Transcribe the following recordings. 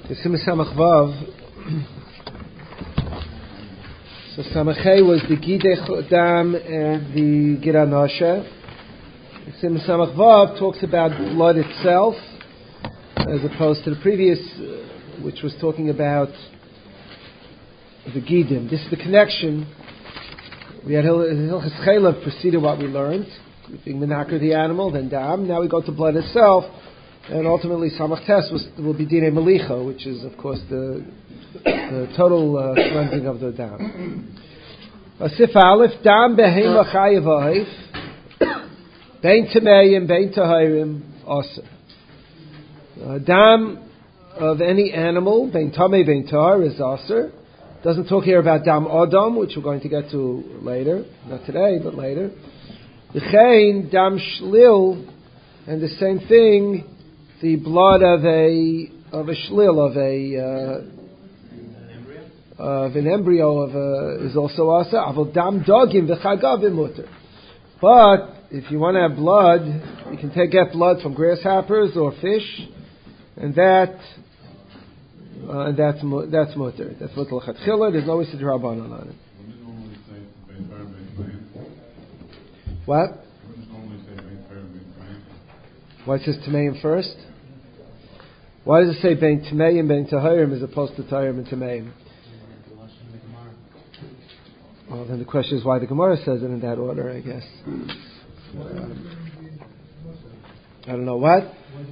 Simon Samach Vav. So Samachay was the Gidei Dam and the Gira Nasha. Simon Samach Vav talks about blood itself, as opposed to the previous, which was talking about the Gidim. This is the connection. We had Hilchas Chaylev preceded what we learned, being Menakar the animal, then Dam. Now we go to blood itself. And ultimately, Samach Tes will be Dinei Melicha, which is, of course, the total cleansing of the dam. Asif Aleph, Dam Behema Chayev Ohev, Bein Tameim, Bein Tahirim, Aser. Dam of any animal, Bein Tamei, Bein Tahir, is Aser. Doesn't talk here about Dam Adam, which we're going to get to later. Not today, but later. V'chein, Dam Shlil, and the same thing, the blood of a shlil, of an embryo is also asa. Aval dam dogim v'chagavim muter. But if you want to have blood, you can get blood from grasshoppers or fish, and that's muter. That's muter l'chatchila. There's no issue drabanan on it. What? Why it says Tameim first? Why does it say Bein Tameim, Bein Tahirim as opposed to Tahirim and Tameim? Well, then the question is why the Gemara says it in that order, I guess. I don't know what?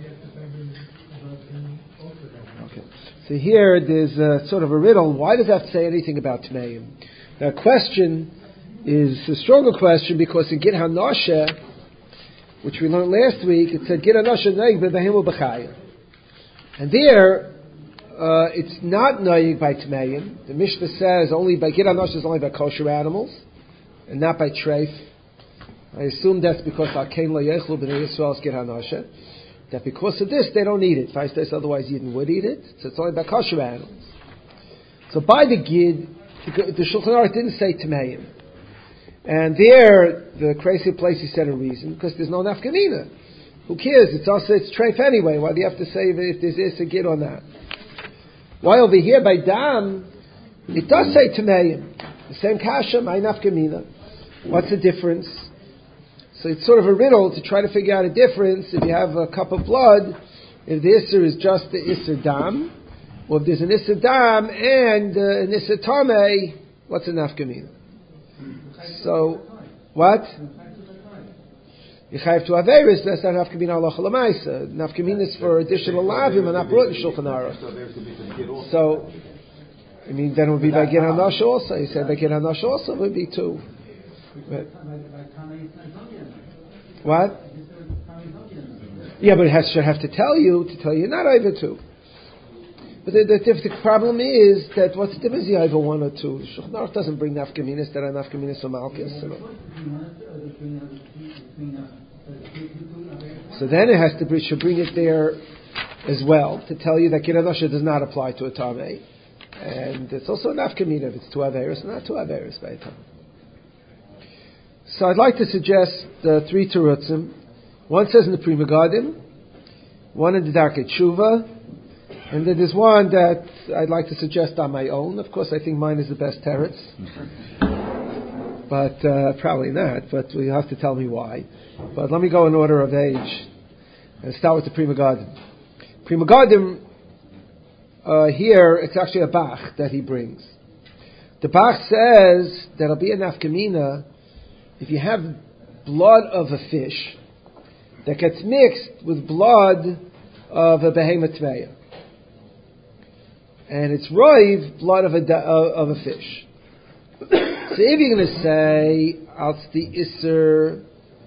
Okay. So here there's sort of a riddle. Why does it have to say anything about Tameim? Now, question is a stronger question because in Gid HaNasha, which we learned last week, it said Gid HaNasha Noig B'Behimu B'Chayim. And there, it's not Noig by Tameim. The Mishnah says only by Gid HaNasha is only by kosher animals, and not by treif. I assume that's because Alkein Lo Yechlu B'nei Yisrael is Gid HaNasha. That because of this, they don't eat it. Otherwise, Yidden would eat it. So it's only by kosher animals. So by the Gid, the Shulchan Aruch didn't say Tameim. And there, the crazy place he said a reason, because there's no nafkamina. Who cares? It's treif anyway. Why do you have to say if there's a gid or not? Why over here by Dam, it does say Tameim. The same kasha, my nafkamina. What's the difference? So it's sort of a riddle to try to figure out a difference. If you have a cup of blood, if the Isser is just the Isser Dam, or if there's an Isser Dam and an Isser Tamei, what's a nafkamina? So, what? Yechayev to Averis, that's not nafkamina halacha l'maisa. Nafkamina is for additional lavim and not brought in Shulchan Aruch. So, I mean, then it would be by Gid HaNasha also. He said by Gid HaNasha also would be two. But, what? Yeah, but it should have to tell you not over two. But the problem is that what's the difference over one or two? Shulchan Aruch doesn't bring nafkaminas that are nafkaminas or malchus. So then it has to should bring it there as well to tell you that Gid HaNasha does not apply to a tamei, and it's also a nafkamina if it's two averis, not two averis by a time. So I'd like to suggest three terutzim. One says in the Pri Megadim, one in the Darkei Tshuva. And then there's one that I'd like to suggest on my own. Of course, I think mine is the best teretz. But probably not. But you have to tell me why. But let me go in order of age. And start with the Pri Megadim. Pri Megadim, here, it's actually a Bach that he brings. The Bach says that it'll be a nafkamina if you have blood of a fish that gets mixed with blood of a behemoth tmeya. And it's roiv, blood of a fish. So if you're going to say, out the isser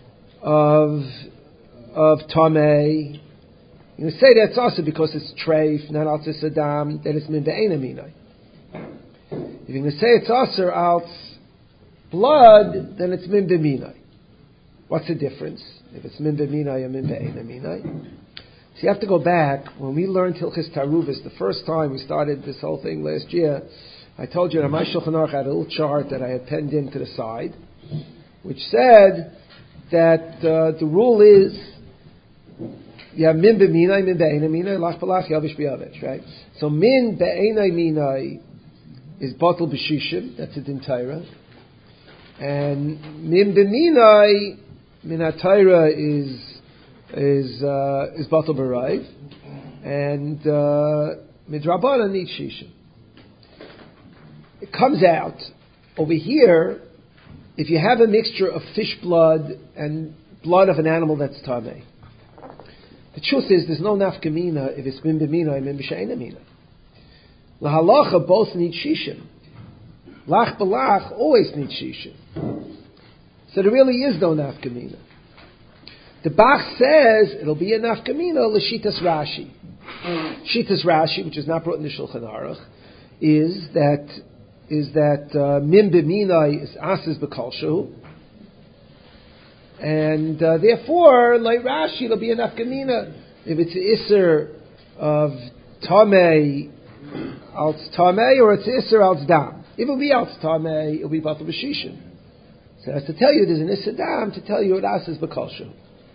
of tamei, you're going to say that's also because it's treif, not out Saddam, that it's min be'ena minai. If you're going to say it's also out blood, then it's min be'minai. What's the difference? If it's min be'minai or min be'ena minai? So you have to go back. When we learned Hilchis Taruvis, the first time we started this whole thing last year, I told you that my Shulchan Aruch had a little chart that I had penned in to the side, which said that the rule is You have min b'minai, min be'enai minai, lach b'lach, yavish b'yavish, right? So min be'enai minai is batal b'shishim, that's a din Torah. And min b'minai, min ha-Torah is batal b'raiv. And midrabanan needs shishim. It comes out over here, if you have a mixture of fish blood and blood of an animal that's tamei. The truth is, there's no nafkamina if it's min b'mina and min b'she'ena mina. Lahalacha both need shishim. Lach b'lach always need shishim. So there really is no nafkamina. The Bach says it'll be a nafkamina l'shitas Rashi. Shitas Rashi, which is not brought in the Shulchan Aruch, is that min b'mina is asas b'kolshu. And therefore, like Rashi, it'll be a nafkamina if it's Isser of Tamei, Alts Tamei, or it's Isser Alts Dam. If it'll be Alts Tamei, it'll be Batal B'Shishim. So as to tell you, there's an Isser Dam to tell you it Asas B'Kolshu.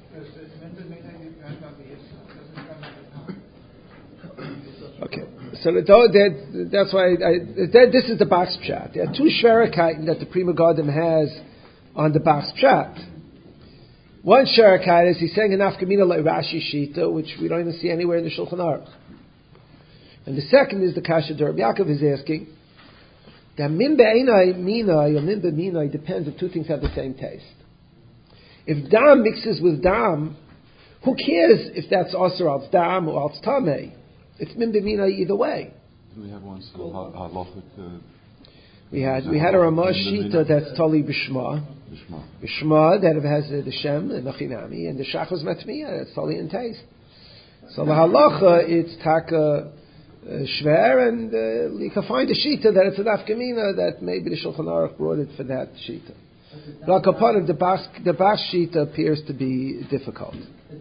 Okay, so that's why this is the Bach's Pshat. There are two Shverakaiten that the Prima Garden has on the Bach's Pshat. One Sharakai is he's saying an Afkamina like Rashi Shita, which we don't even see anywhere in the Shulchan Aruch. And the second is the Kasha Derb Yaakov is asking that min be'enai minai or min be'minai depends if two things have the same taste. If dam mixes with dam, who cares if that's also als dam or als tamei? It's min be'minai either way. Do we have one halachic? We had a Ramah Shita that's tali b'shma. B'shma that has the Shem and the Chinami, and the Shachos Matmiya that's tali in taste. So the halacha it's taka shver, and you can find a Shita that it's an afkamina that maybe the Shulchan Aruch brought it for that Shita. But upon it, the Bach Shita appears to be difficult.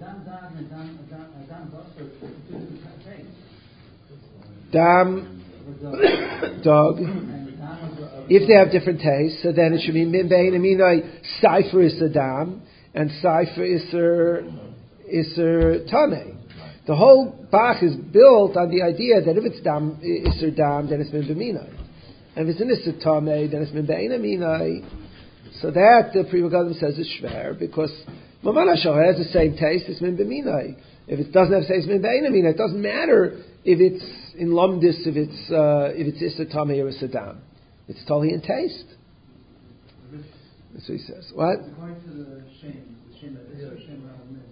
Dam, dog. If they have different tastes, so then it should be min bein aminai cipher is a dam and cipher is tame. The whole Bach is built on the idea that if it's dam iser dam, then it's min b'minai, and if it's an iser tame, then it's min bein aminai. So that the Pri Megadim says is shver because Maman Hashem has the same taste as min b'minai. If it doesn't have taste min bein aminai, it doesn't matter if it's in lumdis, if it's iser tame or iser dam. It's totally in taste. That's what he says. What? According to the shame that is shame around men.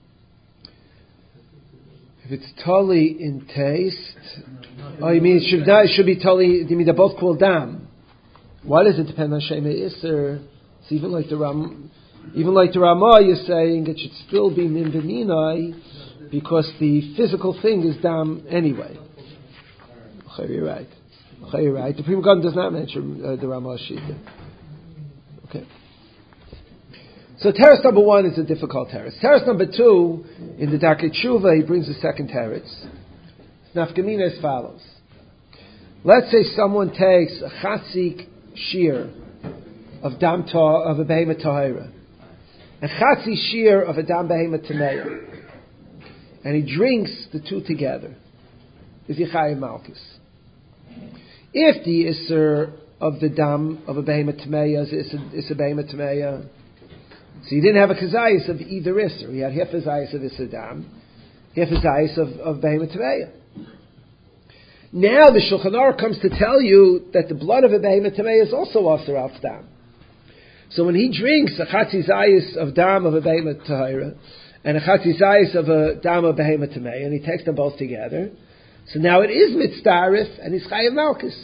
If it's totally in taste, you mean it should be totally? You mean they're both called dam? Why does it depend on shame iser? It's even like the Ramah, you're saying it should still be min b'minai because the physical thing is dam anyway. Okay, you're right. Okay, right. The Pri Megadim does not mention the Ramah Shita. Okay. So teretz number one is a difficult teretz. Teretz number two, in the Darkei Tshuva, he brings the second teretz. Nafkamina as follows. Let's say someone takes a chatzik shear of a behemoth tahira, a chatzi shear of a dam behemoth tameya, and he drinks the two together. Is Yichayim Malkus. If the Isser of the dam of a behemoth tameya is a behemoth tameya, so he didn't have a kazayis of either Isser. He had half a zayis of Isser dam, half a zayis of behemoth tameya. Now the Shulchan Aruch comes to tell you that the blood of a behemoth tameya is also aser al dam. So when he drinks a chatzi zayis of dam of a behemoth tahira and a chatzi zayis of a dam of behemoth tameya, and he takes them both together, so now it is mitzdarif and it's chayav malchus.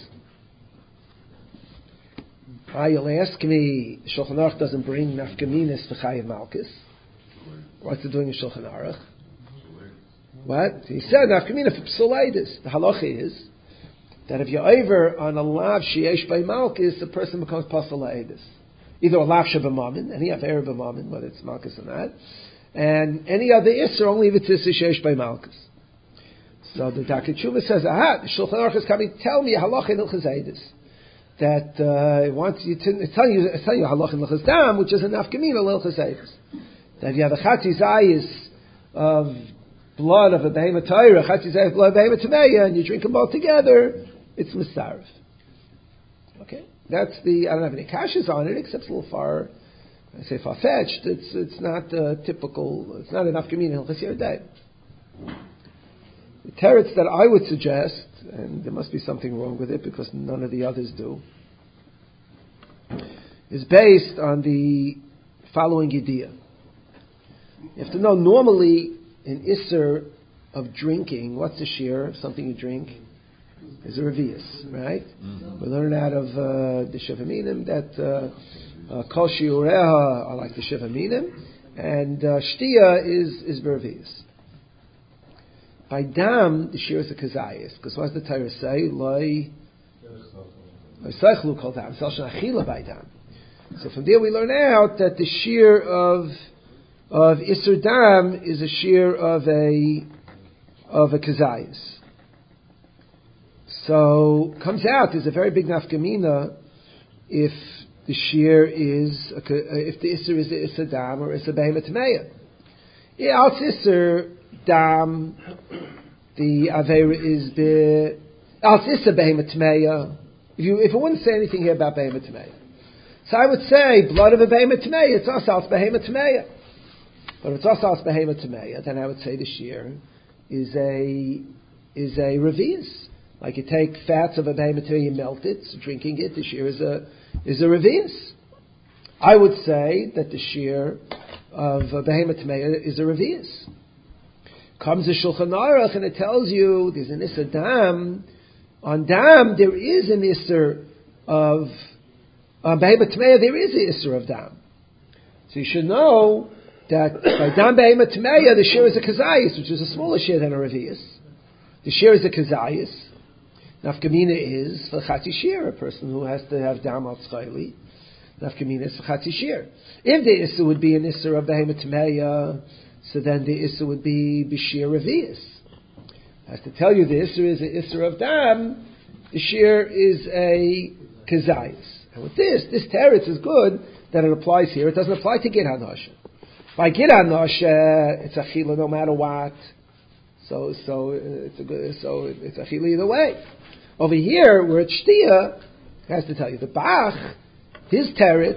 You'll ask me, Shulchan Aruch doesn't bring nafkaminas for chayav malchus. What's it doing in Shulchan Aruch? What? He said nafkamina for psulaidis. The halacha is that if you're over on a lav sheyesh by malchus, the person becomes pasulaidis. Either a lav shabamamin, and he have erev b'mamin, whether it's malchus or not, and any other isser only if it's isser sheyesh by malchus. So the Darkei Tshuva says, the Shulchan Aruch is coming to tell me halacha in Hilchos Eidus that it wants you to tell you halacha in Hilchos Dam, which is a nafkamina Hilchos Eidus. That if you have a chatzi zayis of blood of a behemoth Torah, Chatzi Zayif blood of behemoth Tameya, and you drink them both together, it's Mistarif. Okay? That's I don't have any kashas on it, except it's a little far, I say far-fetched. It's not typical, it's not enough Gemina Hilchas Yerdei. The teretz that I would suggest, and there must be something wrong with it because none of the others do, is based on the following idea. You have to know, normally, in Isser of drinking, what's the shear of something you drink? Is a revius, right? Mm-hmm. We learn out of the Shevaminim that Kol Shiureha are like the Shevaminim, and Shtia is revius. By Dam, the shear is a Kazayas, because what does the Torah say? Loi Seichlu Kol Dam, Selshon Achila by Dam. So from there we learn out that the shear of Isser Dam is a shear of a Kazayas. So comes out there's a very big nafkamina if the shear is if the Isser is the Isser Dam or Isser Behemoth Tameya. Al Isser Dam, the Aveira is the Al Isser Behemoth Tameya. If it wouldn't say anything here about Behemoth Tameya. So I would say, blood of a behemoth tameya, it's asal behemoth tameya. But if it's asal behemoth tameya, then I would say the shear is a revius. Like you take fats of a behemoth tameya, you melt it, so drinking it, the shear is a revius. I would say that the shear of a behemoth tameya is a revius. Comes the Shulchan Aruch and it tells you there's an Isser Dam. On Dam there is an Isser of Behemoth Tameya, there is the Isser of Dam. So you should know that by Dam Behemoth Tameya, the shear is a Kazayas, which is a smaller shear than a Revius. The shear is a Kazayas. Nafkamina is for Chati Shear, a person who has to have Dam al Tzchayli. Nafkamina is for Chati Shear. If the Isser would be an Isser of Behemoth Tameya, so then the Isser would be B'Shir Revius. I have to tell you the Isser is an Isser of Dam, the shear is a Kazayas. And with this teretz is good that it applies here. It doesn't apply to Gid HaNoshe. By Gid HaNoshe, it's Achila no matter what. So it's Achila either way. Over here, where it's Shtia, I have to tell you, the Bach, his teretz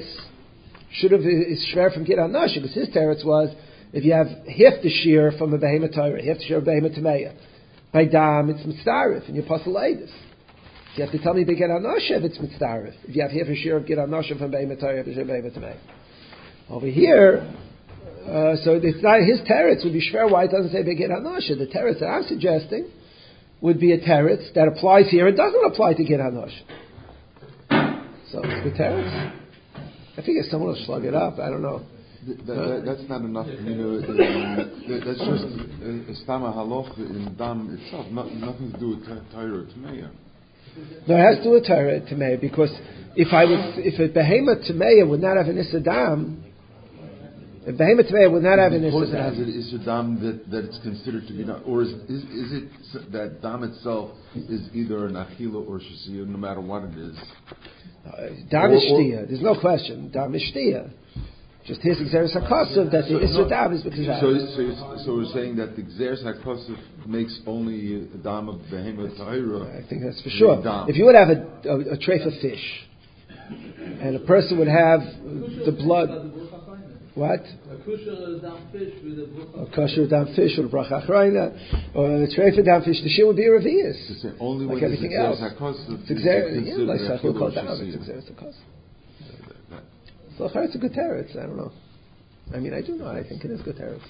is shver from Gid HaNoshe, because his teretz was, if you have half the shear from a Behemoth Torah, half the shear of Behemoth Tameya, by Dam, it's Mitzarif, and you Apostle Eidus. You have to tell me the Gid HaNoshe if it's Mitzarif. If you have half a shear of Gid HaNoshe from Behemoth Torah, half a shear of Behemoth Tameya. Over here, so it's not his teretz would be shver. Why it doesn't say Gid HaNoshe? The teretz that I'm suggesting would be a teretz that applies here. It doesn't apply to Gid HaNoshe. So it's the teretz. I think someone will slug it up. I don't know. That's not enough. That's just a stama haloch in Dam itself. Nothing to do with Torah or Tameya. No, it has to do with Torah Tameya, because if a Behemoth Tameya would not have an Isser Dam, if Behemoth Tameya would not have an Isser Dam, has an Isser Dam that it's considered to be not, or is it that Dam itself is either an Achila or Shasiyah, no matter what it is? Dam is Shtia. There's no question. Dam is Shtia. Just here's Xeris HaKosav that the Isser Dam is because So we're saying that the Xeris HaKosav makes only a Dam of Behemoth Torah. I think that's for sure. If you would have a treif of fish, and a person would have the blood, what? A kosher dam fish with a bracha. A kosher dam fish with a bracha achrayna, or a treif of dam fish, the shear would be a revius. Only like when everything else. It's Xeris, like Sachel called down. It's Xeris HaKosav. So it's a good teretz. I don't know. I mean, I do know. I think it is good teretz.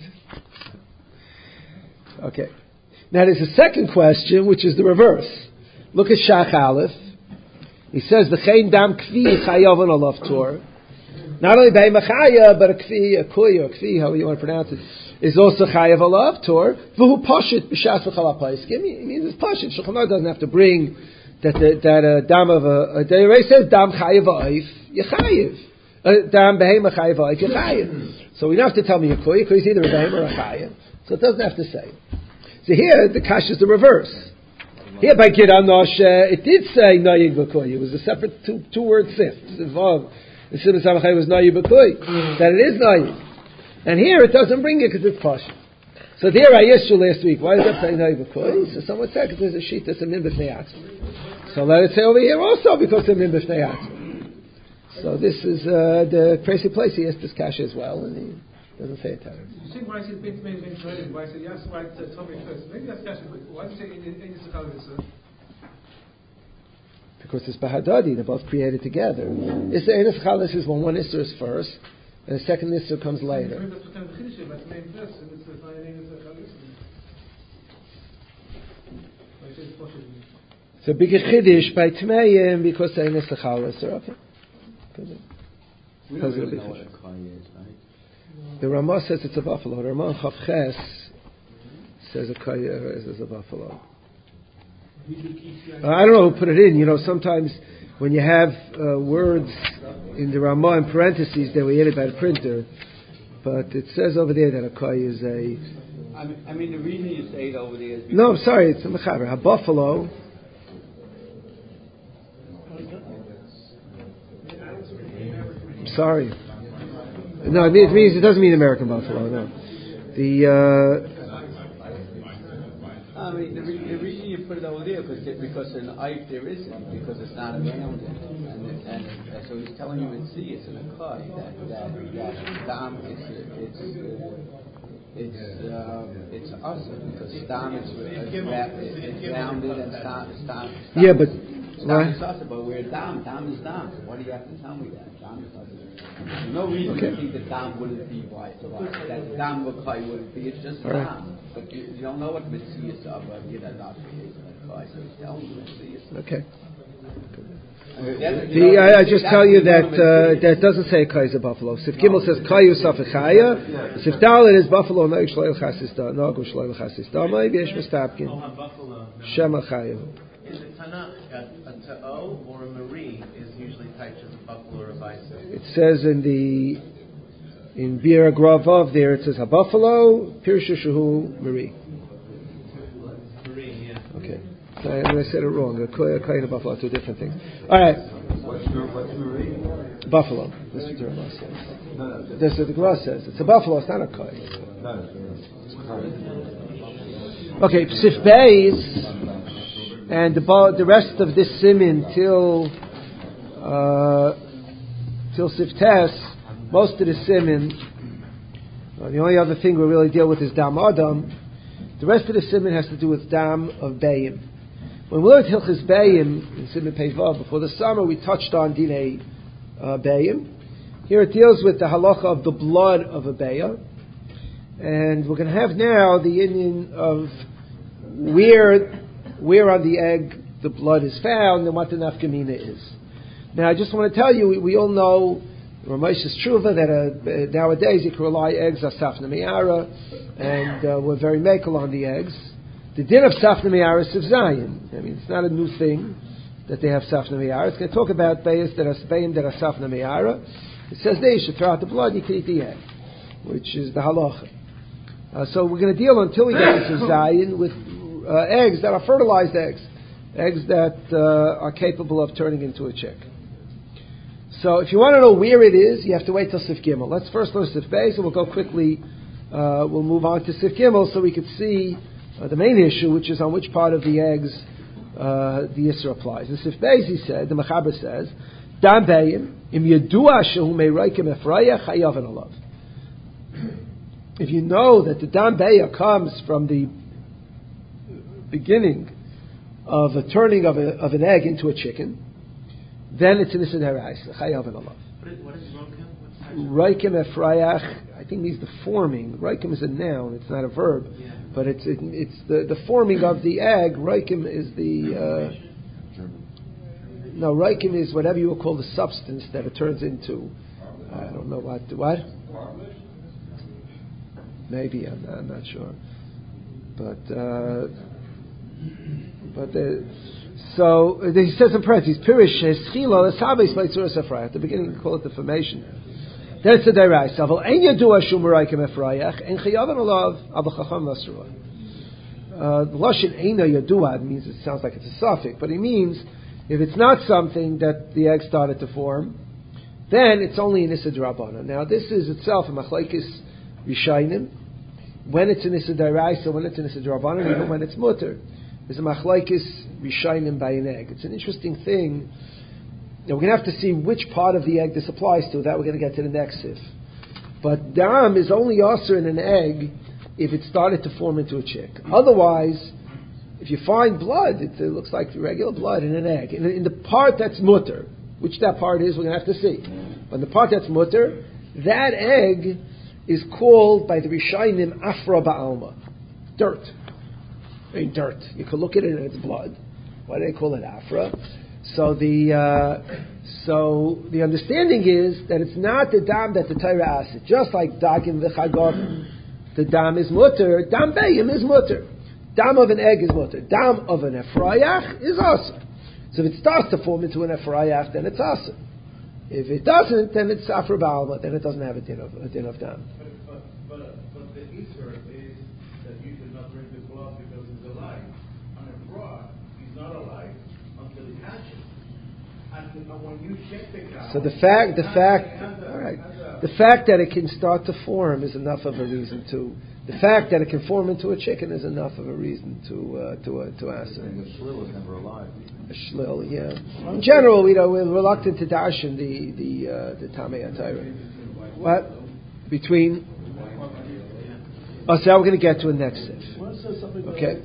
Okay. Now there's a second question, which is the reverse. Look at Shach Aleph. He says the Chayin Dam Kvi Chayav on Olav Tor. Not only by Machaya, but a Kvi, a Kuy, or a Kvi, however you want to pronounce it, is also Chayav Olav Tor. V'hu Poshit B'Shas V'Chala Paiskim. It means it's Poshit. Shulchan Aruch doesn't have to bring that a dam of a. They already says Dam Chayav Oif Yechayiv. Dam Behema Chayav Oif Yechayiv. So we don't have to tell me a Kuy. A Kuy is either a Behema or a Chayav. So it doesn't have to say. So here the kash is the reverse. Here by Gid HaNoshe, it did say Nayig B'Kuy. It was a separate two-word sift involved. The Simon Samachay was Nayig B'Kuy. That it is Nayig. And here it doesn't bring it because it's Pasha. So there I asked you last week, why does that say Noiva Koi? So someone said, because there's a sheet that's a Min B'fnei Atzma. So let it say over here also, because it's a Min B'fnei Atzma. So this is the crazy place. He asked this kasha as well, and he doesn't say it. You see why I said Beit Meir Ben Toilet? Why I said yes? Why I said Tommy first? Maybe that's kasha. Why did you say in Yisrael? Because it's Bahadadi, they're both created together. It's the Enes Chalas is when one Isser is first, and the second Isser comes later. Maybe that's what kind of Chiddush is. That's main first, and it's not an Enes Chalas. Why I said it's possible. It's a bigger Chiddush by Tmeim because the Enes Chalas are okay. We don't really know what a Kai is, right? The Ramah says it's a buffalo. The Ramah Chav Ches says a Kai is a buffalo. I don't know who put it in. You know, sometimes when you have words in the Ramah in parentheses, they were added by the printer. But it says over there that a Kai is a... I mean, the reason you say it over there is... No, I'm sorry, it's a Mechaber. A buffalo... I'm sorry. No, it doesn't mean American buffalo, no. I mean, the reason you put it over there because in Ike there isn't, because it's not around it, and so he's telling you in C it's in a Kai that Dam it's us because Dam is rounded and Stam. Yeah, but Dam is us, but we're Dam is Dam. So why do you have to tell me that? Dam is us. There's no reason to think that Dam wouldn't be right. That Dam or Kai wouldn't be. It's just Dam. But you don't know what Messias is, but you know not is Kai. So he's telling you Messias. Okay. I just tell you that that doesn't say Kai is a buffalo. Sif Gimel says Kai Yusaf Echaya. Sif Dalet is buffalo. No Shloil Chasis Da. No Shloil Chasis Da. Maybe Yesh Mistapkin. Shema Chayu. In the Tanakh, a ta'o or a marie is usually typed as a buffalo or a bison. It says in Bir Gravov there, it says a buffalo, Pirshu Shahu Marie. Marie, yeah. Okay. I said it wrong. A Kai and a buffalo are two different things. All right. What's Marie? Buffalo. This is what the Ramah says. That's what the Gemara says. It's a buffalo, it's not a Kai. Okay, Sif Beis. And the rest of this simin till Siftes, most of the simin, the only other thing we really deal with is Dam Adam. The rest of the simin has to do with Dam of Bayim. When we learned Hilchis Bayim in Simin Peivav before the summer, we touched on Dinei Bayim. Here it deals with the halacha of the blood of a Bayah. And we're going to have now the Indian of where on the egg the blood is found and what the nafkamina is. Now, I just want to tell you, we all know Ramesh's Tshuva that nowadays you can rely eggs are Safna Mi'ara, and we're very makel on the eggs. The din of Safna Mi'ara is Sif Zayin. I mean, it's not a new thing that they have Safna Mi'ara. It's going to talk about bayim that are Safna Mi'ara. It says there you should throw out the blood, you can eat the egg, which is the halacha. So we're going to deal until we get to Sif Zayin with eggs that are fertilized eggs that are capable of turning into a chick. So if you want to know where it is, you have to wait till Sif Gimel. Let's first learn Sif Beis, and we'll go quickly. We'll move on to Sif Gimel so we can see the main issue, which is on which part of the eggs the Yisra applies. In Sif Beis, he said, the Mechaber says, Dam Bayim im Yedua shehu meiraikim efrayach hayavan alav. If you know that the Dam Bayah comes from the beginning of a turning of an egg into a chicken, then it's an Issa Deraisa, Chayav and Allah. What is Raikim Efrayach, I think means the forming. Raikim is a noun, it's not a verb. Yeah. But it's the forming of the egg. Raikim is the... Raikim is whatever you would call the substance that it turns into. I don't know what? Maybe, I'm not sure. So he says in parentheses, Pirish Eschilo Esabes Meitzur Sefrayach. At the beginning, you call it the formation. Then it's a deraisa. Aval ein yadua shum raikim efrayach en chayavan alav abel chacham nasrua. The lashon eina yadua means it sounds like it's a suffix, but it means if it's not something that the egg started to form, then it's only an issa d'rabbanan. Now this is itself a machlekes Rishayim. when it's an Issa D'Oraisa, when it's an Issa D'Rabbanan, even when it's mutter. There's a machlokes rishayim by an egg. It's an interesting thing. Now, we're going to have to see which part of the egg this applies to. That we're going to get to the next sif. But dam is only aser in an egg if it started to form into a chick. Otherwise, if you find blood, it looks like regular blood in an egg. In the part that's mutter, which that part is, we're going to have to see. But the part that's mutter, that egg is called by the Rishayim Afra Ba'alma. Dirt. I mean, dirt. You can look at it and it's blood. Why do they call it Afra? So the understanding is that it's not the dam that the Torah asks. Just like dagim v'chagov, the dam is mutter. Dam bayim is mutter. Dam of an egg is mutter. Dam of an efrayach is aser. So if it starts to form into an efrayach, then it's aser. If it doesn't, then it's afra ba'alma. Then it doesn't have a din of dam. But the Isser is that you should not drink the blood because he's alive. On a frog, he's not alive until he hatches. And when you check the cow, so the fact that it can start to form is enough of a reason to. The fact that it can form into a chicken is enough of a reason to ask. And the shlill is never alive. A shlill, yeah. In general, we're reluctant to darshan the Tamei HaTorah. What? Between. Oh, so now we're going to get to a next sif. Okay.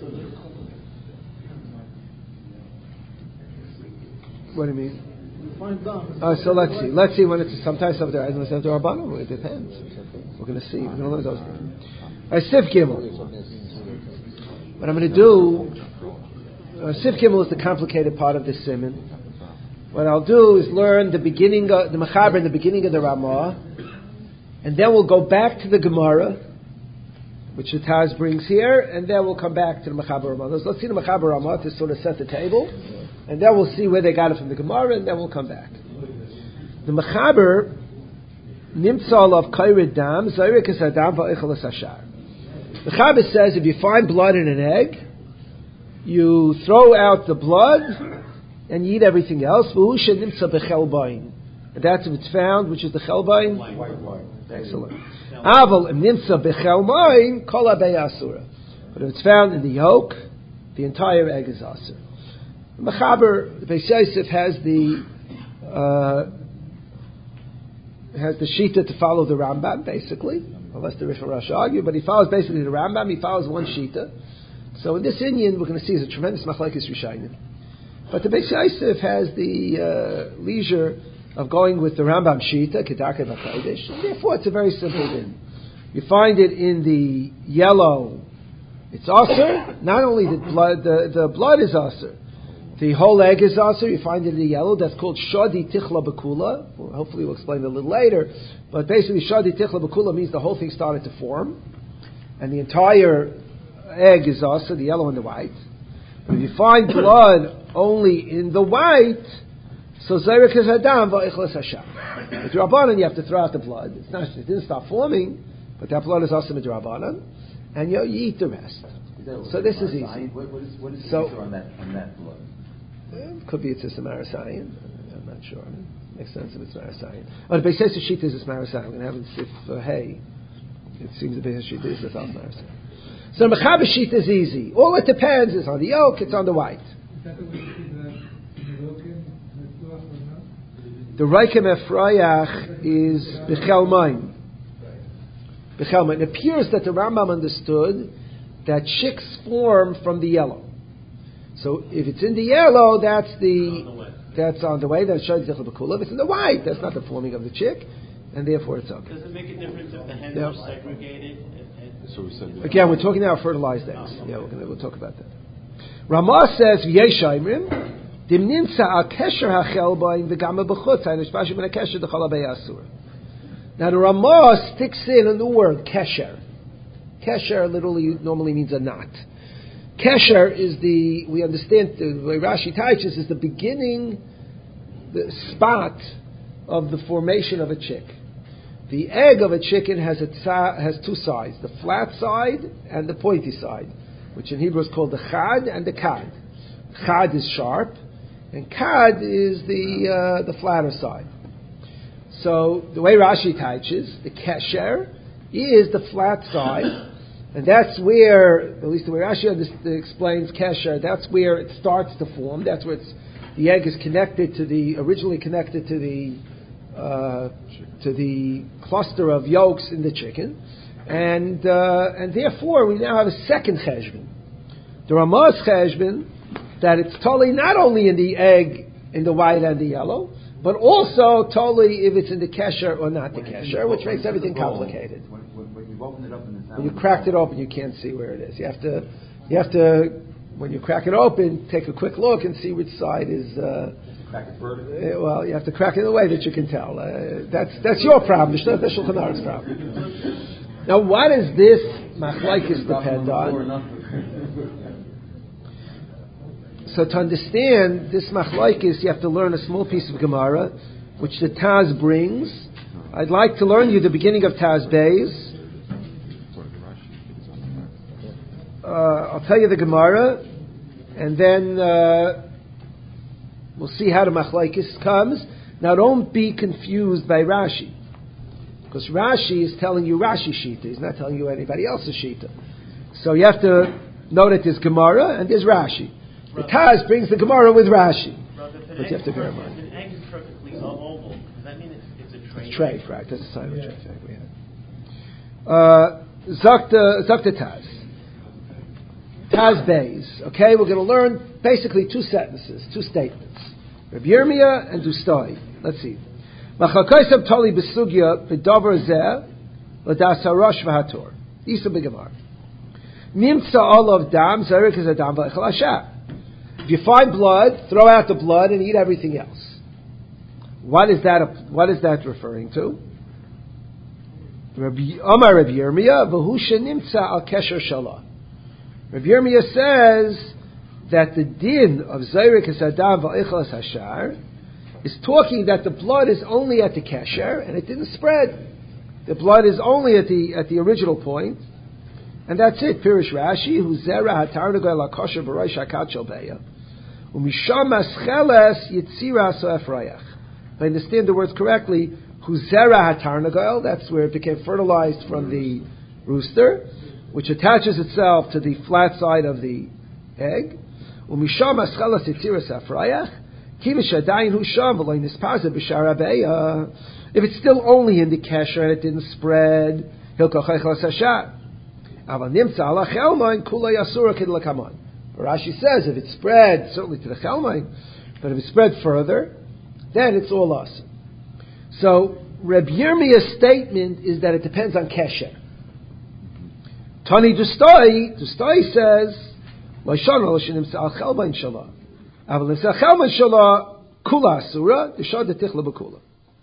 What do you mean? So let's see. Let's see when it's sometimes there. It depends. We're going to see. We're going to learn those things. Sif Gimel. What I'm going to do, Sif Gimel is the complicated part of this siman. What I'll do is learn the beginning of the Mechaber and the beginning of the Ramah, and then we'll go back to the Gemara, which the Taz brings here, and then we'll come back to the Mechaber Ramah. Let's see the Mechaber Ramah to sort of set the table, and then we'll see where they got it from the Gemara, and then we'll come back. The Mechaber Nimtza alav kairid dam zayrik es adam va'echel es hashar. The Chabad says if you find blood in an egg, you throw out the blood and you eat everything else. And that's if it's found, which is the chelbain. Excellent. Aval nimtza bechelbain kol habei asura. But if it's found in the yolk, the entire egg is asur. The Mechaber, the Beis Yosef has the shita to follow the Rambam, basically. Unless the Rif HaRash argue, but he follows basically the Rambam. He follows one shita. So in this Inyan, we're going to see is a tremendous machlekes Rishayim. But the Beis Yosef has the leisure of going with the Rambam shita, Kedaka v'Kodesh, and therefore it's a very simple din. You find it in the yellow, it's aser. Not only the blood is aser, the whole egg is aser. You find it in the yellow. That's called shadi tichla bekula. Well, hopefully we'll explain it a little later. But basically, shadi tichla bekula means the whole thing started to form, and the entire egg is aser, the yellow and the white. But if you find blood only in the white, so zayrik is hadam va'ichlas hasham. With Rabbanan, you have to throw out the blood. It didn't start forming, but that blood is also with Rabbanan, and you eat the rest. So this is easy. What is so, on that blood? Could be it's a Samarisayan. I'm not sure. It makes sense if it's Samarisayan. Oh, the Beis Yosef shita is a Samarisayan. We're going to have it if hay. It seems the Beis Yosef shita is without Samarisayan. So the Mechaber shita is easy. All it depends is on the yolk. It's on the white. The Reikem Efrayach is Bechel Mayim. Bechel Mayim. It appears that the Rambam understood that chicks form from the yellow. So if it's in the yellow, that's on the way. That's shadi tichla bekula. If it's in the white, that's not the forming of the chick, and therefore it's okay. Does it make a difference if the hens are segregated? So we said Again, we're talking now fertilized eggs. Yeah, we'll talk about that. Ramah says v'yeshaymrim dimninsa al kesher hachelbain v'gama b'chutz ha'nishbashim ben hakesher d'chol habei asur. Now the Ramah sticks in a new word, kesher. Kesher literally normally means a knot. Kesher is we understand, the way Rashi teaches, is the beginning, the spot of the formation of a chick. The egg of a chicken has two sides, the flat side and the pointy side, which in Hebrew is called the chad and the kad. Chad is sharp, and kad is the flatter side. So the way Rashi teaches, the kesher is the flat side, And that's where, at least the way Rashi explains kesher, that's where it starts to form. That's where the egg is connected originally connected to the cluster of yolks in the chicken, and therefore we now have a second cheshbon. The Ramah's cheshbon that it's totally not only in the egg in the white and the yellow, but also totally if it's in the kesher or not the kesher, which makes everything complicated. When you've opened it up in the When you cracked it open, you can't see where it is. You have to, when you crack it open, take a quick look and see which side is. Crack it vertically. Well, you have to crack it in a way that you can tell. That's your problem. It's not the Shulchan Aruch's problem. Now, what does this machlokes depend on? So to understand this machlokes, you have to learn a small piece of Gemara, which the Taz brings. I'd like to learn you the beginning of Taz Beis. I'll tell you the Gemara, and then we'll see how the machlokes comes. Now, don't be confused by Rashi, because Rashi is telling you Rashi Shita. He's not telling you anybody else's Shita. So you have to know that there's Gemara and there's Rashi. The Taz brings the Gemara with Rashi, but you have to bear in mind. An egg is perfectly oval. Does that mean it's a tray? It's tray, right? That's the sign of a tray. We have. Zakta Taz. Taz Beis. Okay, we're going to learn basically two sentences, two statements. Reb Yirmiyah and Dustai. Let's see. Machlokes toli besugya b'davar zeh l'das harosh v'hator. Isa b'gemar. Nimtza olav dam zarek is adam v'echel hasha. If you find blood, throw out the blood and eat everything else. What is that referring to? Amar Reb Yirmiyah v'hu shenimtza al kesher shalah. Reb Yirmiyah says that the din of Zayrek Adam Va'ichlas Hashar is talking that the blood is only at the kesher and it didn't spread. The blood is only at the original point, and that's it. Pirish Rashi, Hu Zera HaTarnagoy La Kosher B'Rosh HaKat Shel Beya, Umisham Ascheles Yitzira So'ef Rayach. If I understand the words correctly, Hu Zera HaTarnagoy, that's where it became fertilized from the rooster, which attaches itself to the flat side of the egg. Umisham aschelas yitziras afrayach, kivish adayin hu sham v'lo nispaza b'shar habeya. If it's still only in the kesher and it didn't spread, hilko chaychlas hashar. Aval nimtza ala chelmain kula yasura kidlakaman. Rashi says if it spread certainly to the chelmain, but if it spread further, then it's all us. So Reb Yirmiyah's statement is that it depends on kesher. Tani Dustai says, "Lashon l'shenim sa'al chelbain shala, aval l'sa'al chelbain shala kula asura d'shad detichla b'kula."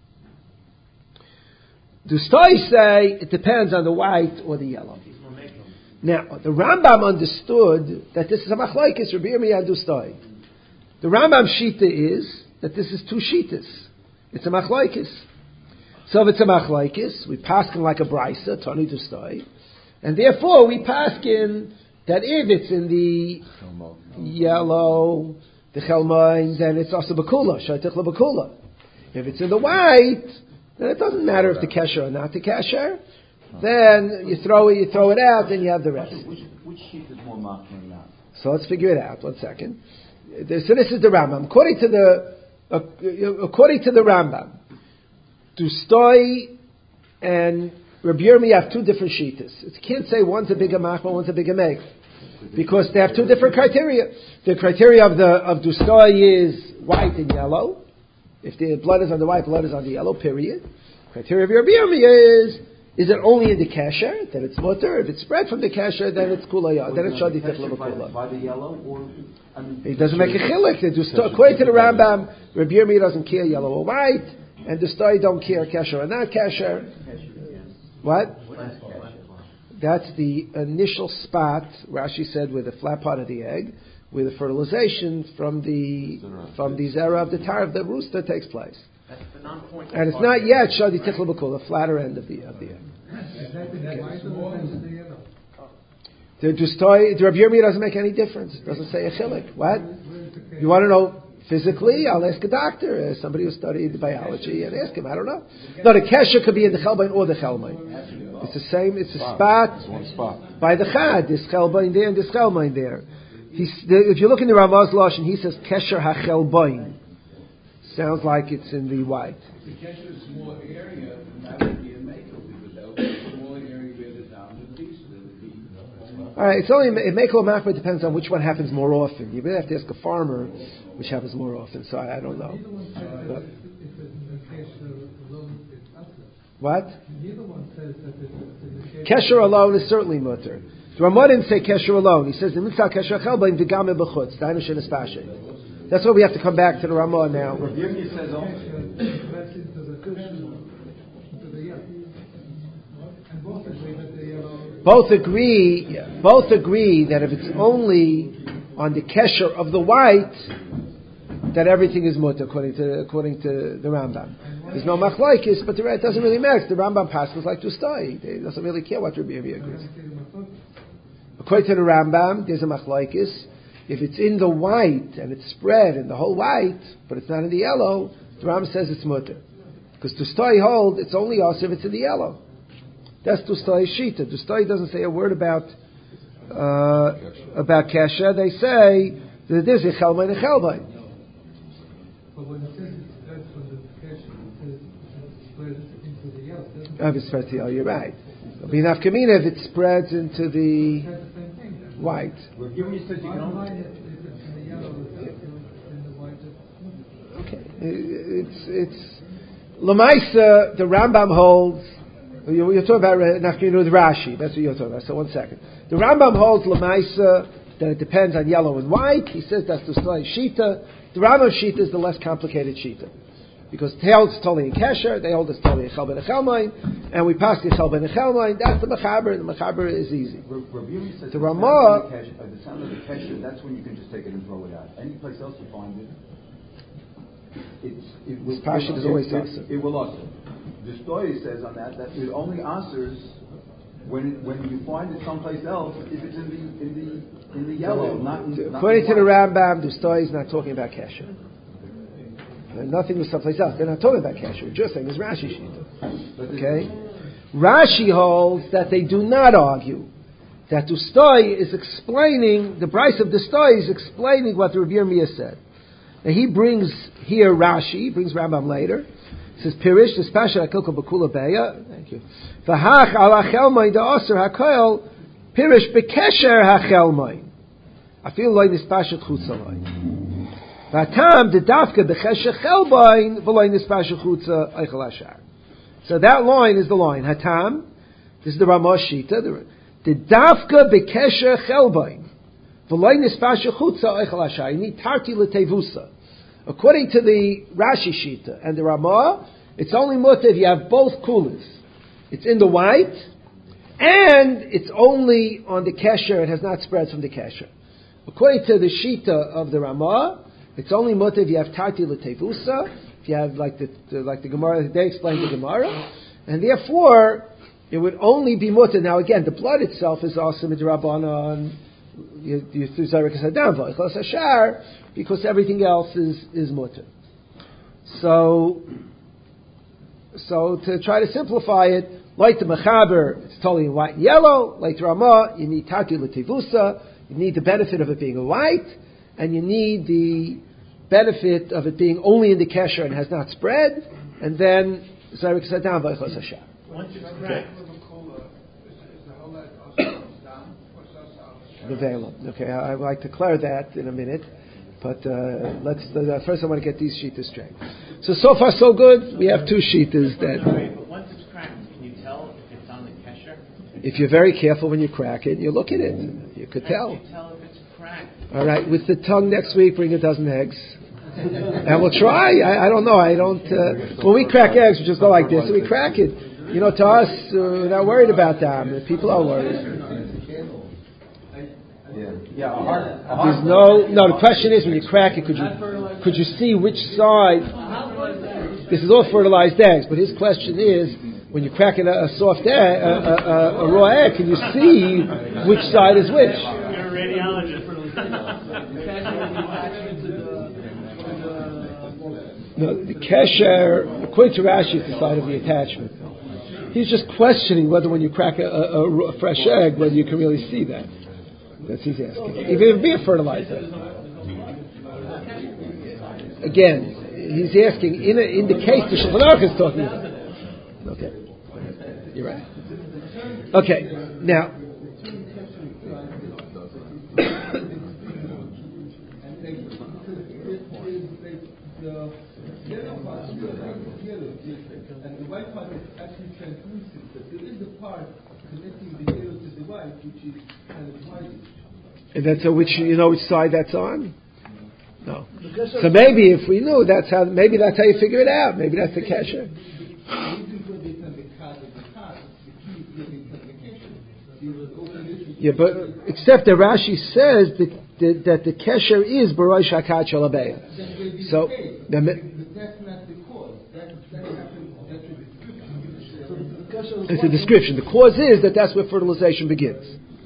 Dustai say it depends on the white or the yellow. Now the Rambam understood that this is a machlokes Rabbi Yirmiyah and Dustai. The Rambam shita is that this is two shitas. It's a machlokes. So if it's a machlokes, we paskin like a brisa, Tani Dustai. And therefore, we paskin that if it's in the yellow, the chelmain, then it's also bakula, shaytichla bakula. If it's in the white, then it doesn't matter if the kesher or not the kesher. Then you throw it out, and you have the rest. Which sheet is more marked than that? So let's figure it out. 1 second. So this is the Rambam. According to the Rambam, Dustoi and Rabbi Yirmiyah have two different shitas. You can't say one's a bigger machma, one's a bigger meg, because they have two different criteria. The criteria of Dustoi is white and yellow. If the blood is on the white, blood is on the yellow. Period. Criteria of Rabbi Yirmiyah is it only in the kesher? Then it's mutter. If it's spread from the kesher, then it's kulaya. Then it's shadi tichla b'kula. By the yellow, or it doesn't make a chilek. According to the Rambam, Rabbi Yirmiyah doesn't care yellow or white, and the Dustoi don't care kesher or not kesher. What? That's the initial spot, Rashi said, where the flat part of the egg, where the fertilization from the zera of the tar of the rooster takes place. That's the non-point. And it's not yet shadi tichla b'kula, the flatter end of the egg. The Rabbi Yirmiyah doesn't make any difference. It doesn't say a chilek. What? You want to know physically? I'll ask a doctor, somebody who studied biology, and ask him. I don't know. No, the kesher could be in the chelbain or the chelmain. It's the same. It's a spot. It's one spot. By the chad. This chelbain there and this chelbain there. If you look in the Ramah's Lashon, he says kesher hachelbain. Sounds like it's in the white. The kesher is a small area, and that would be a makel, because that would be a small area where the down would be, so there would be. All right, it's only a makel or machmer depends on which one happens more often. You really have to ask a farmer which happens more often. So I don't know. What? Kesher alone is certainly mutter. The Ramah didn't say kesher alone. He says the mitzvah kesher chelbain v'game b'chutz. That's why we have to come back to the Ramah now. Both agree that if it's only on the kesher of the white, that everything is mutter according to the Rambam. There's no machlokes, but it doesn't really matter. The Rambam passes like to stay. He doesn't really care what Rabbi Yehuda agrees. According to the Rambam, there's a machlokes. If it's in the white and it's spread in the whole white, but it's not in the yellow, the Rambam says it's mutter. Because to stay hold, it's only us if it's in the yellow. That's to stay shita. To stay doesn't say a word about kesher. They say that there's a chelbain and a chelbain. But when it says it's spread from the kesher, it says it spreads into the yellow. If it spreads to the yellow, you're right. It'll be enough kamina if it spreads into the white. Okay, it's Lamaisa. The Rambam holds. You're talking about Nachminu with Rashi. That's what you're talking about. So 1 second. The Rambam holds Lamaisa that it depends on yellow and white. He says that's the story shita. The Rambam shita is the less complicated shita. Because they hold it's totally in kesher, they hold it's totally in chelbain and chelmain, and we pass the chelbain and chelmain. That's the mechaber, and the mechaber is easy. The Ramah, the sound of the kesher, that's when you can just take it and throw it out. Any place else you find it, it will always answer. It will answer. The story says on that it only answers when you find it someplace else if it's in the yellow, not according to the Rambam, the story is not talking about kesher. Nothing was someplace else. They're not talking about kesher. We're just saying it's Rashi shita. Okay? Rashi holds that they do not argue. That the story is explaining, the price of the story is explaining what the Rabbi Yirmiyah said. Now he brings here Rashi, he brings Rambam later. He says, Pirish, this Pasha HaKilko B'Kula Beya. Thank you. V'hach ala chelmain da'aser ha'koil, Pirish b'kesher ha'chelmain. I feel like this Pasha chutz alay. V'atam dedavka b'chesher chelbain, v'loy this Pasha chutz eichel hashar. So that line is the line. Hatam, this is the Ramah Shita, dedavka b'kesher chelbain, v'loy this Pasha chutz eichel hashar. You need tarti l'tevusa. According to the Rashi Shita and the Ramah, it's only mutter if you have both kulas. It's in the white, and it's only on the kesher, it has not spread from the kesher. According to the Shita of the Ramah, it's only mutter if you have tati l'tevusa, if you have like the Gemara, they explained the Gemara, and therefore, it would only be mutter. Now again, the blood itself is also midrabanan, you through Zarek Sadam, v'echlas hashar, because everything else is mutter. So to try to simplify it, like the Mechaber, it's totally in white and yellow. Like the Ramah, you need Tati L'Tevusa, you need the benefit of it being a white, and you need the benefit of it being only in the kesher and has not spread, and then Zarek Sadam v'echlas hashar. Once it's cracked. Okay, I'd like to clear that in a minute, but first I want to get these sheetas straight. So far so good. We have two sheetas that. But once it's cracked, can you tell if it's on the kesher? If you're very careful when you crack it, you look at it. You could tell. Can you tell if it's cracked? All right, with the tongue next week, bring a dozen eggs, and we'll try. I don't know. I don't. When we crack eggs, we just go like this, and we crack it. You know, to us, we're not worried about that. The people are worried. There's no. The question is, when you crack it, could you see which side? This is all fertilized eggs, but his question is, when you crack a soft egg, a raw egg, can you see which side is which? You're a radiologist. No, the kesher, according to Rashi, is the side of the attachment. He's just questioning whether when you crack a fresh egg, whether you can really see that. That's he's asking. Even if it be a fertilizer. Again, he's asking in the case the Shulchan Aruch is talking about. Okay, you're right. Okay, now. And the white part is actually translucent, but there is a part connecting the yellow to the white, which is kind of whitish. And that's which which side that's on? No. So maybe if we knew maybe that's how you figure it out. Maybe that's the kesher. Yeah, but except that Rashi says that the kesher is Barosh Hakat Shalabeya. So that's not the cause. It's a description. The cause is that's where fertilization begins.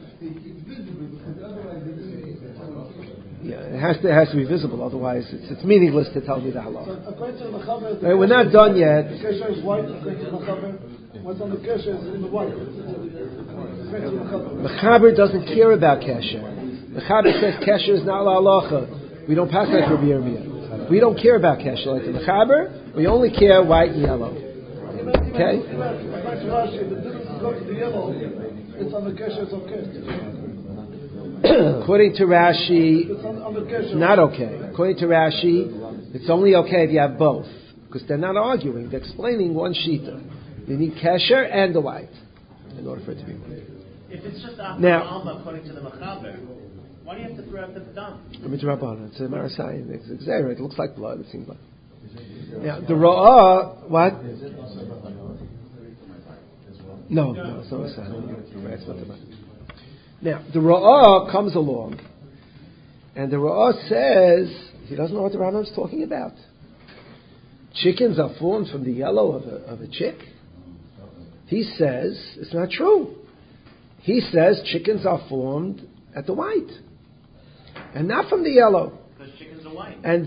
Yeah, it has to be visible. Otherwise, it's meaningless to tell me the halacha. Right, we're not done yet. The kesher is white. What's on the kesher is in the white. Mechaber doesn't care about kesher. Mechaber says kesher is not la halacha. We don't pass like Rabbi Yirmiyah. We don't care about kesher like the Mechaber. We only care white and yellow. Okay? It's on the kesher, it's okay. According to Rashi, it's not okay. According to Rashi, it's only okay if you have both. Because they're not arguing. They're explaining one shita. You need kesher and the white in order for it to be one. If it's just Now, Alma according to the Mechaber, why do you have to throw out the dam? It's a Marasai. It's Xera. It looks like blood. It seems like. Now, the Ra'ah, what? No, it's not Marasai. It's not the Marasai. Now, the Ra'ah comes along, and the Ra'ah says, he doesn't know what the Rambam is talking about. Chickens are formed from the yellow of a chick. He says, it's not true. He says chickens are formed at the white, and not from the yellow. Because chickens are white. And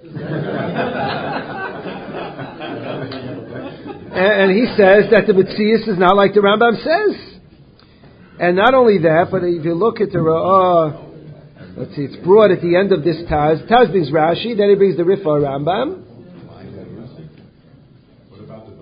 and he says that the Metzius is not like the Rambam says. And not only that, but if you look at the Ra'ah, let's see, it's brought at the end of this Taz. Taz brings Rashi, then he brings the Rifa Rambam. What about the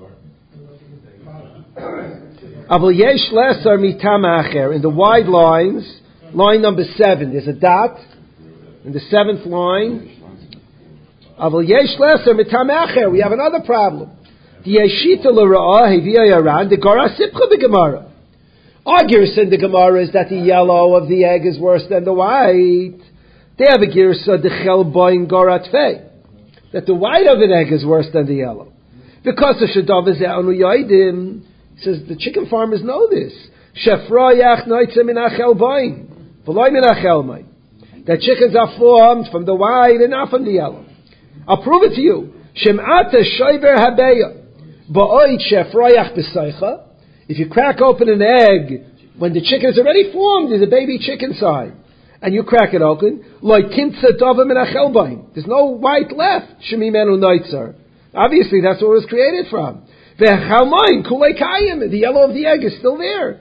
dark? Aval yesh lesar mitam acher. In the wide lines, line number 7, there's a dot. In the 7th line, Aval yesh lesar mitam acher. We have another problem. The yeshita l'ra'ah heviya yaran the gara sipcha b'gemara. Our girsa in the Gemara is that the yellow of the egg is worse than the white. They have a girsa the chelboin goratfei, that the white of an egg is worse than the yellow. Because the shadav is anu yaidim. He says the chicken farmers know this. Shefrayach noitze min achelboin, v'loy min achelmai. That chickens are formed from the white and not from the yellow. I'll prove it to you. Shem'ata shoiber habeya ba'oid shefrayach b'saycha. If you crack open an egg when the chicken is already formed, there's a baby chicken side, and you crack it open, there's no white left. Obviously, that's what it was created from. The yellow of the egg is still there.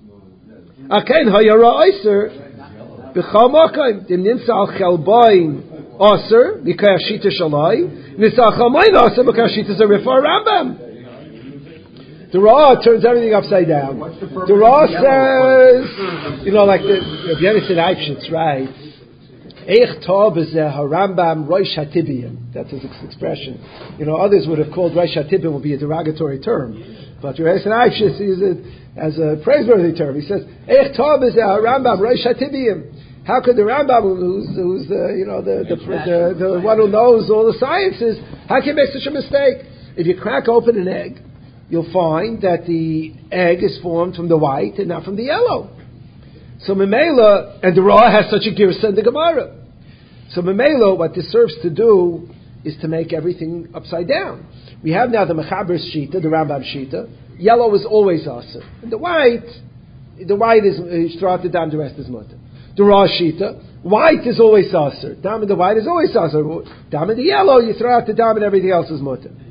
The Ra'ah turns everything upside down. The Ra'ah says, like the Yonasan Eibshitz writes, Eich Tov is a Harambam Rosh HaTibiyim. That's his expression. Others would have called Rosh HaTibiyim would be a derogatory term. But Yonasan Eibshitz uses it as a praiseworthy term. He says, Eich Tov is a Harambam Rosh HaTibiyim. How could the Rambam, who's the one who knows all the sciences, how can he make such a mistake? If you crack open an egg, you'll find that the egg is formed from the white and not from the yellow. So Memela, and the Ra'ah has such a girsa in the Gemara. So Memela, what this serves to do is to make everything upside down. We have now the Mechaber's Shita, the Rambam Shita. Yellow is always Aser. And the white is throughout the dam, the rest is mutter. The Ra'ah Shita, white is always Aser. Dam and the white is always Aser. Dam and the yellow, you throw out the dam and everything else is mutter.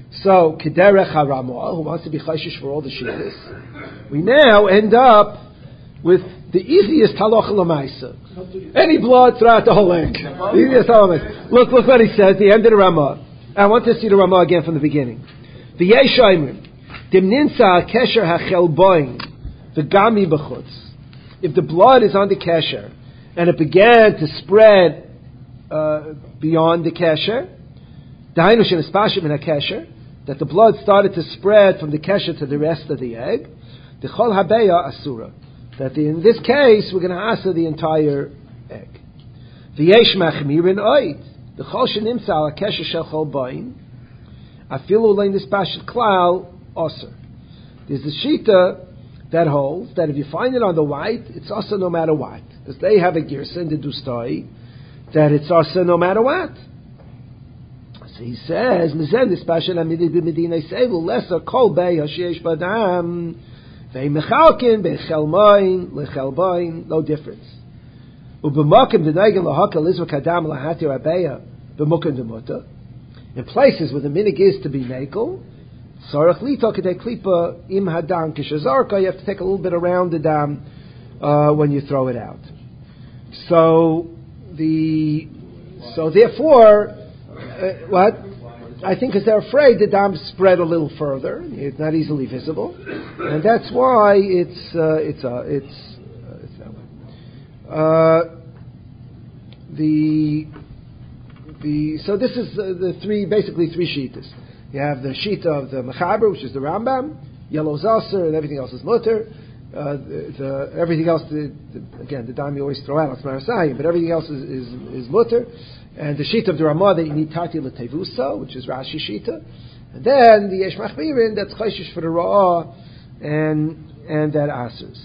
So, Kederech HaRamah, who wants to be chayshish for all the shittas, we now end up with the easiest halacha l'maisa. Any blood throughout the whole egg. The easiest halacha. Look what he says, the end of the Ramah. I want to see the Ramah again from the beginning. V'yesh oimrim, dim ninsa kesher hachelboin, v'gami b'chutz. If the blood is on the kesher, and it began to spread beyond the kesher, dahainu shenispashim in a kesher, that the blood started to spread from the kesher to the rest of the egg, the chol habeya asura. That in this case, we're going to asa the entire egg. V'yesh machmirin oid. The chol shenimtza al kesher shel chol boin, afilu lein nispashit klal osir. There's the shita that holds that if you find it on the white, it's also no matter what. Because they have a girsa in the dustai that it's also no matter what. So he says, "Mizen nispashit amidid b'medina sevu lesser kol bei hasheyesh badam ve'mechalkin be'chelmoin lechelboin." No difference. U'b'makim v'neigen lahakal izva kadam lahati rabeya b'mukim demuta. In places where the minig is to be nakel, sarach lito kedei klipa im hadam kishazarka. You have to take a little bit around the dam when you throw it out. So therefore, what? I think because they're afraid the dam spread a little further, it's not easily visible, and that's why it's that way. So this is basically three shittas. You have the shita of the Mechaber, which is the Rambam, yellow zaser, and everything else is mutter. Everything else, again, the dam you always throw out, it's marasayim, but everything else is mutter. And the shita of the Ramah that you need tati l'tevusa, which is Rashi shita. And then the yesh machmirin, that's chayshish for the ra'ah, and that asers.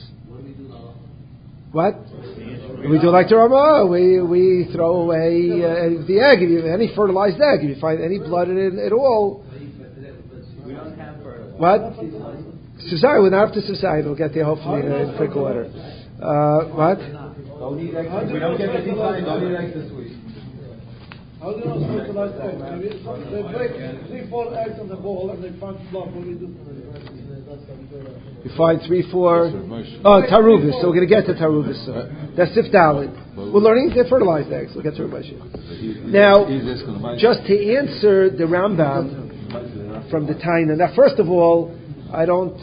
What? We do like the Ramah. We throw away the egg. If you have any fertilized egg, if you find any blood in it at all. We don't have fertilizer. What? Sorry, we're not up to society. We'll get there hopefully in quick order. What? Don't need eggs. We don't get the design. Don't need eggs this week. How do you know fertilized eggs? They break 3-4 eggs on the ball and they find blood. What do we do? You find 3-4. Tarubis. So we're going to get to Tarubis. That's Sif Dalit. We're learning the fertilized eggs. We'll get to Rashi. Now, just to answer the Rambam from the Taina. Now, first of all, I don't.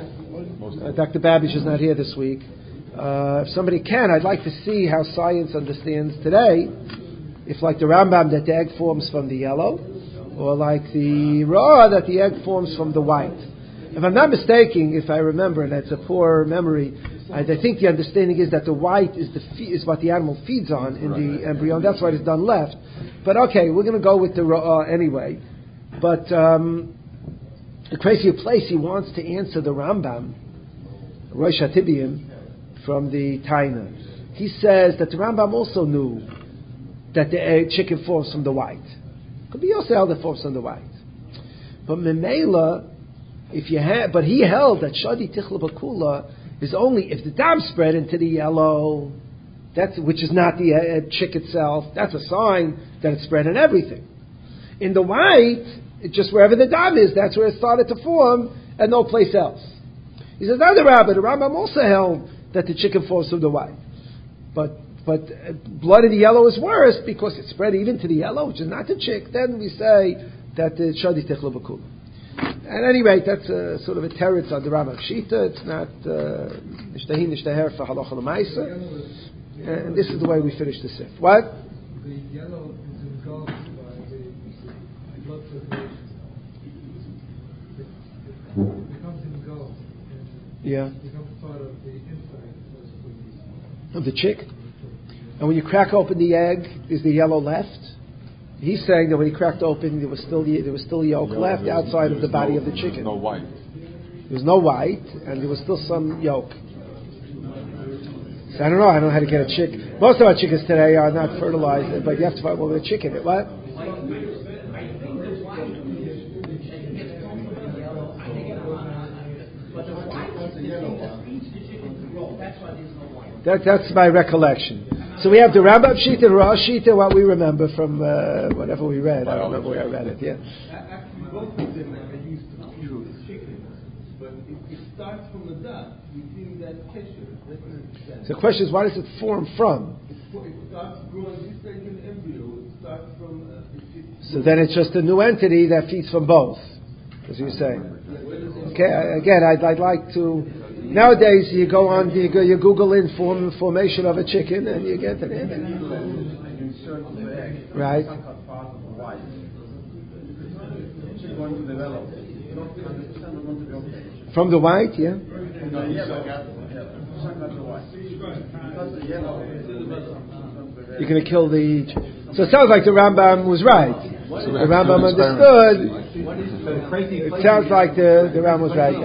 Dr. Babish is not here this week. If somebody can, I'd like to see how science understands today. If, like the Rambam, that the egg forms from the yellow, or like the Ra, that the egg forms from the white. If I'm not mistaken, if I remember, and that's a poor memory, I think the understanding is that the white is what the animal feeds on in the embryo, and that's why it's done left. But okay, we're going to go with the Ra anyway. But the crazy place he wants to answer the Rambam, Rosh HaTibiyim, from the Taina. He says that the Rambam also knew that the chicken forms from the white. Could be also held that forms from the white. But Memela, but he held that Shadi Tichla Bakula is only if the dam spread into the yellow, which is not the chick itself, that's a sign that it spread in everything. In the white, just wherever the dam is, that's where it started to form, and no place else. He says, now the Rambam also held that the chicken forms from the white. But blood in the yellow is worse because it spread even to the yellow, which is not the chick. Then we say that the Shadi Tichla Bakula. At any rate, that's sort of a teretz on the Rambam Shita. It's not Nishtahi Nishtaher for Halacha L'Maisa. And this is the way we finish the Sif. What? The yellow is engulfed by the blood circulation. It becomes engulfed. Yeah. Becomes part of the inside of the chick. And when you crack open the egg, is the yellow left? He's saying that when he cracked open, there was still yolk left outside of the body of the chicken. No white. There was no white, and there was still some yolk. So I don't know how to get a chick. Most of our chickens today are not fertilized, but you have to find one with a chick in it. What? That's my recollection. So we have the Rambam Shita, the Rosh Shita, what we remember from whatever we read. I don't remember where I read it. Yeah. Actually, both of them are used to kill the chicken, but it starts from the dot within that kesher. So the question is, why does it form from? It starts growing just like an embryo. It starts from. So then it's just a new entity that feeds from both, as you say. Okay. Again, I'd like to. Nowadays, you go on, you Google in formation of a chicken, and you get it. Right. From the white, yeah. You're going to kill the. So it sounds like the Rambam was right. The Rambam understood. It sounds like the Rambam was right.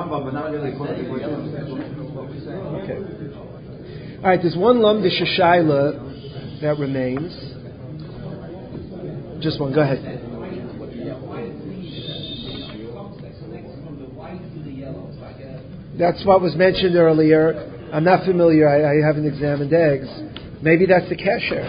Okay. All right. There's one Lamda Shashayla that remains. Just one. Go ahead. That's what was mentioned earlier. I'm not familiar. I haven't examined eggs. Maybe that's the kesher.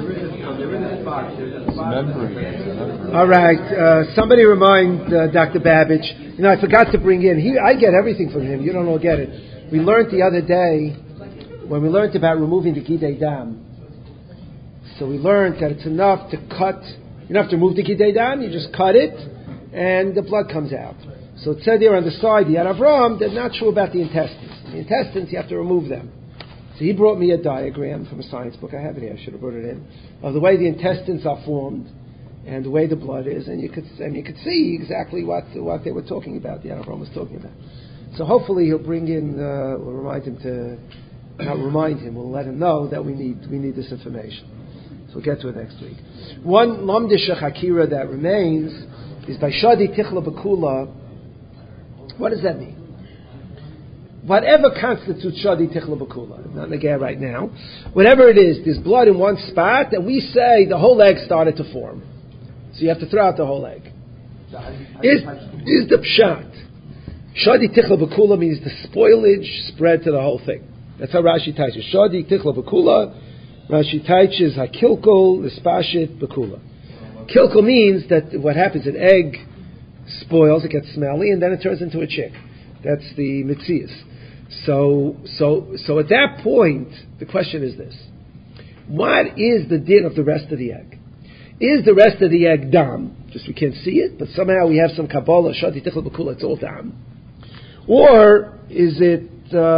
All right. Somebody remind Dr. Babbage. I forgot to bring in. I get everything from him. You don't all get it. We learned the other day when we learned about removing the gidei dam. So we learned that it's enough to cut. You don't have to remove the gidei dam. You just cut it, and the blood comes out. So it said there on the side, the Yad Avram, they're not sure about the intestines. The intestines, you have to remove them. So he brought me a diagram from a science book. I have it here. I should have brought it in, of the way the intestines are formed and the way the blood is, and you could see exactly what they were talking about. The Yad Avram was talking about. So hopefully he'll bring in. We'll remind him to not remind him. We'll let him know that we need this information. So we'll get to it next week. One Lamdish Hakira that remains is by Shadi Tichla Bakula. What does that mean? Whatever constitutes Shadi Tichla Bakula, I'm not in the gear right now, whatever it is, there's blood in one spot, and we say the whole egg started to form. So you have to throw out the whole egg. Is the pshat. Shadi Tichla Bakula means the spoilage spread to the whole thing. That's how Rashi teaches. Shadi Tichla Bakula, Rashi teaches Hakilkul, Lispashit, Bakula. Kilkul means that what happens, an egg spoils, it gets smelly, and then it turns into a chick. That's the mitzias. So at that point, the question is this: what is the din of the rest of the egg? Is the rest of the egg dam? Just we can't see it, but somehow we have some kabbalah shati tichel bakula. It's all dam, or is it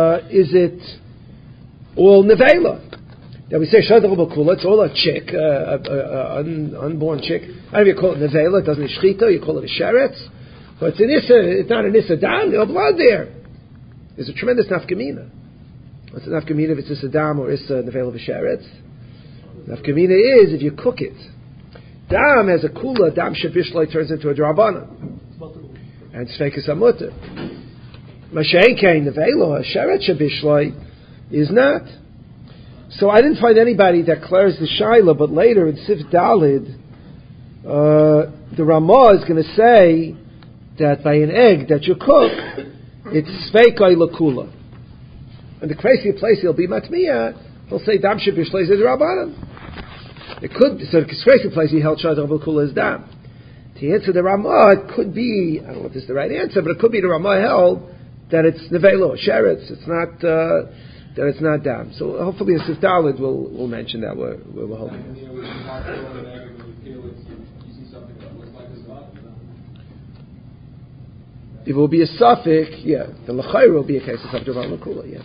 all nevela? That we say shati tichel bakula. It's all a chick, unborn chick. I don't know if you call it nevela. It doesn't shchita. You call it a sheretz. But it's an issa, it's not an issa dam, there's blood there. There's a tremendous nafkamina. What's the nafkamina if it's issa dam or issa nevela v'sheretz? Nafkamina is if you cook it. Dam has a kula, dam shabishloi turns into a drabana. And tzveikas amutter. Mashen kein nevela, sheret shabishloi is not. So I didn't find anybody that declares the shaila, but later in Sif Dalid, the Ramah is going to say that by an egg that you cook, it's sveikai lakula. And the crazy place he'll be matmiya, he'll say dam shebishlei is rabbanan. It could, so the crazy place he held shad lakula is dam. To answer the Ramah, it could be, I don't know if this is the right answer, but it could be the Ramah held that it's nevelo, sheretz, it's not, that it's not dam. So hopefully in Sif Dalid we'll mention that we're hoping. If it will be a suffix, yeah, the l'chayr will be a case of subject of l'kula, yeah.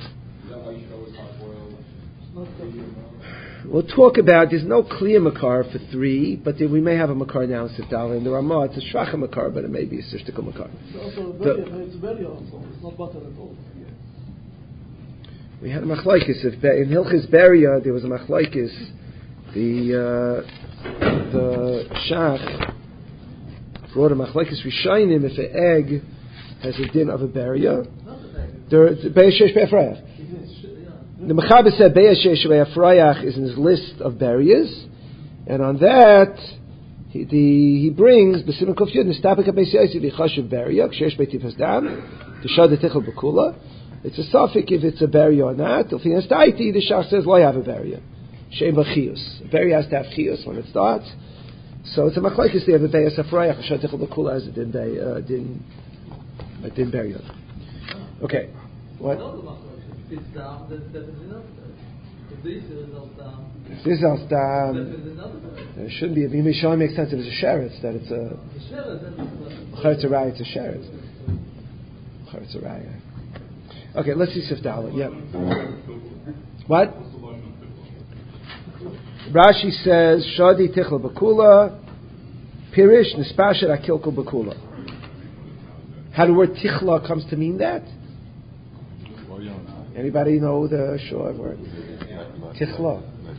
We'll talk about, there's no clear makar for 3, but we may have a makar now in Sifdala. In the Ramah, it's a shracha makar, but it may be a sishtikal makar. It's very also, it's not butter at all. We had a machlaikis. In Hilchis Beria, there was a machlaikis. The shach brought a machlaikis rishayim if an egg has a din of a beria. The Mechaber said Be'ashesh Be'afrayach is in his list of berias, and on that he brings B'Simon Kuf Yud Nistapik HaBe'Yosef V'Chashav Beria Kshesh Beitiv Hasdam T'Shad Tichel B'Kula. It's a suffix if it's a beria or not. The Shach says Lo have a beria. Sheba Chiyus. A berry has to have Chiyus when it starts. So it's a machlokes there, but Beis Afrayach, Shad Tichel Bakula, as it didn't bury it. Okay. What? It's down, then there is another. If this is al down, If this is al then down, there is another. it shouldn't be. If Yimishai makes sense, if it's a sheretz, that it's a. The shell, then It's a raya, it's a sheretz. It's a raya. Okay, let's see Sifdala. Yeah. What? Rashi says, Shadi Tichel Bakula, Pirish Nispashet Akilko Bakula. How the word Tichla comes to mean that? Anybody know the short word? Tichla.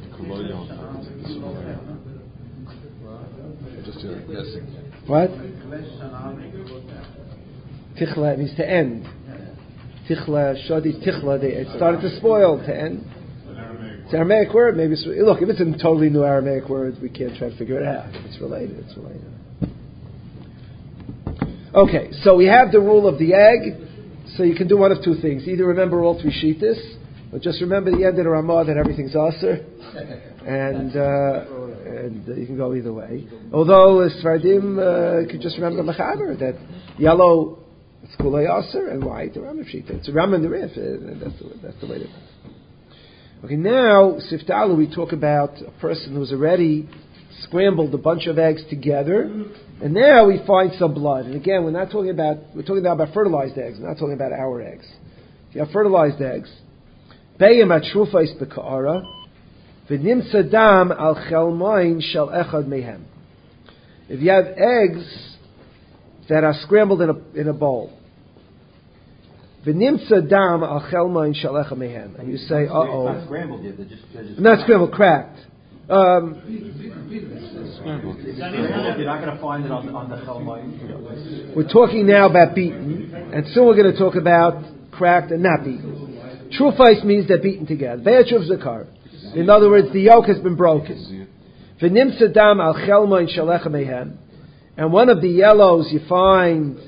Just guessing. What? Tichla, it means to end. Tichla, Shadi Tichla, it started to spoil, to end. It's an Aramaic word. Maybe look, if it's a totally new Aramaic word, we can't try to figure it out. If it's related, it's related. Okay, so we have the rule of the egg. So you can do one of two things. Either remember all three shittas, or just remember the end of the Ramah that everything's aser, and you can go either way. Although Sfardim could just remember the Mechaber, that yellow it's kulay aser and white the Ramah shita. It's a Ramah in the Rif, and that's the way to do it. Okay, now Siftalu we talk about a person who's already scrambled a bunch of eggs together, and now we find some blood. And again, we're talking about fertilized eggs. We're not talking about our eggs. If you have fertilized eggs, Beyim atrufais beka'ara, v'nimtza dam al chelmoin shel echad mehem. If you have eggs that are scrambled in a bowl, v'nimtza dam al chelmoin shel echad mehem, and you say, uh-oh. It's not scrambled yet. They're just not scrambled, cracked. You're not going to find it on the chelmoin. We're talking now about beaten, and soon we're going to talk about cracked and not beaten. Trufais means they're beaten together. Ve'atruf zakar. In other words, the yolk has been broken. V'nimtza dam al chelmoin shalecha mehem. And one of the yellows you find,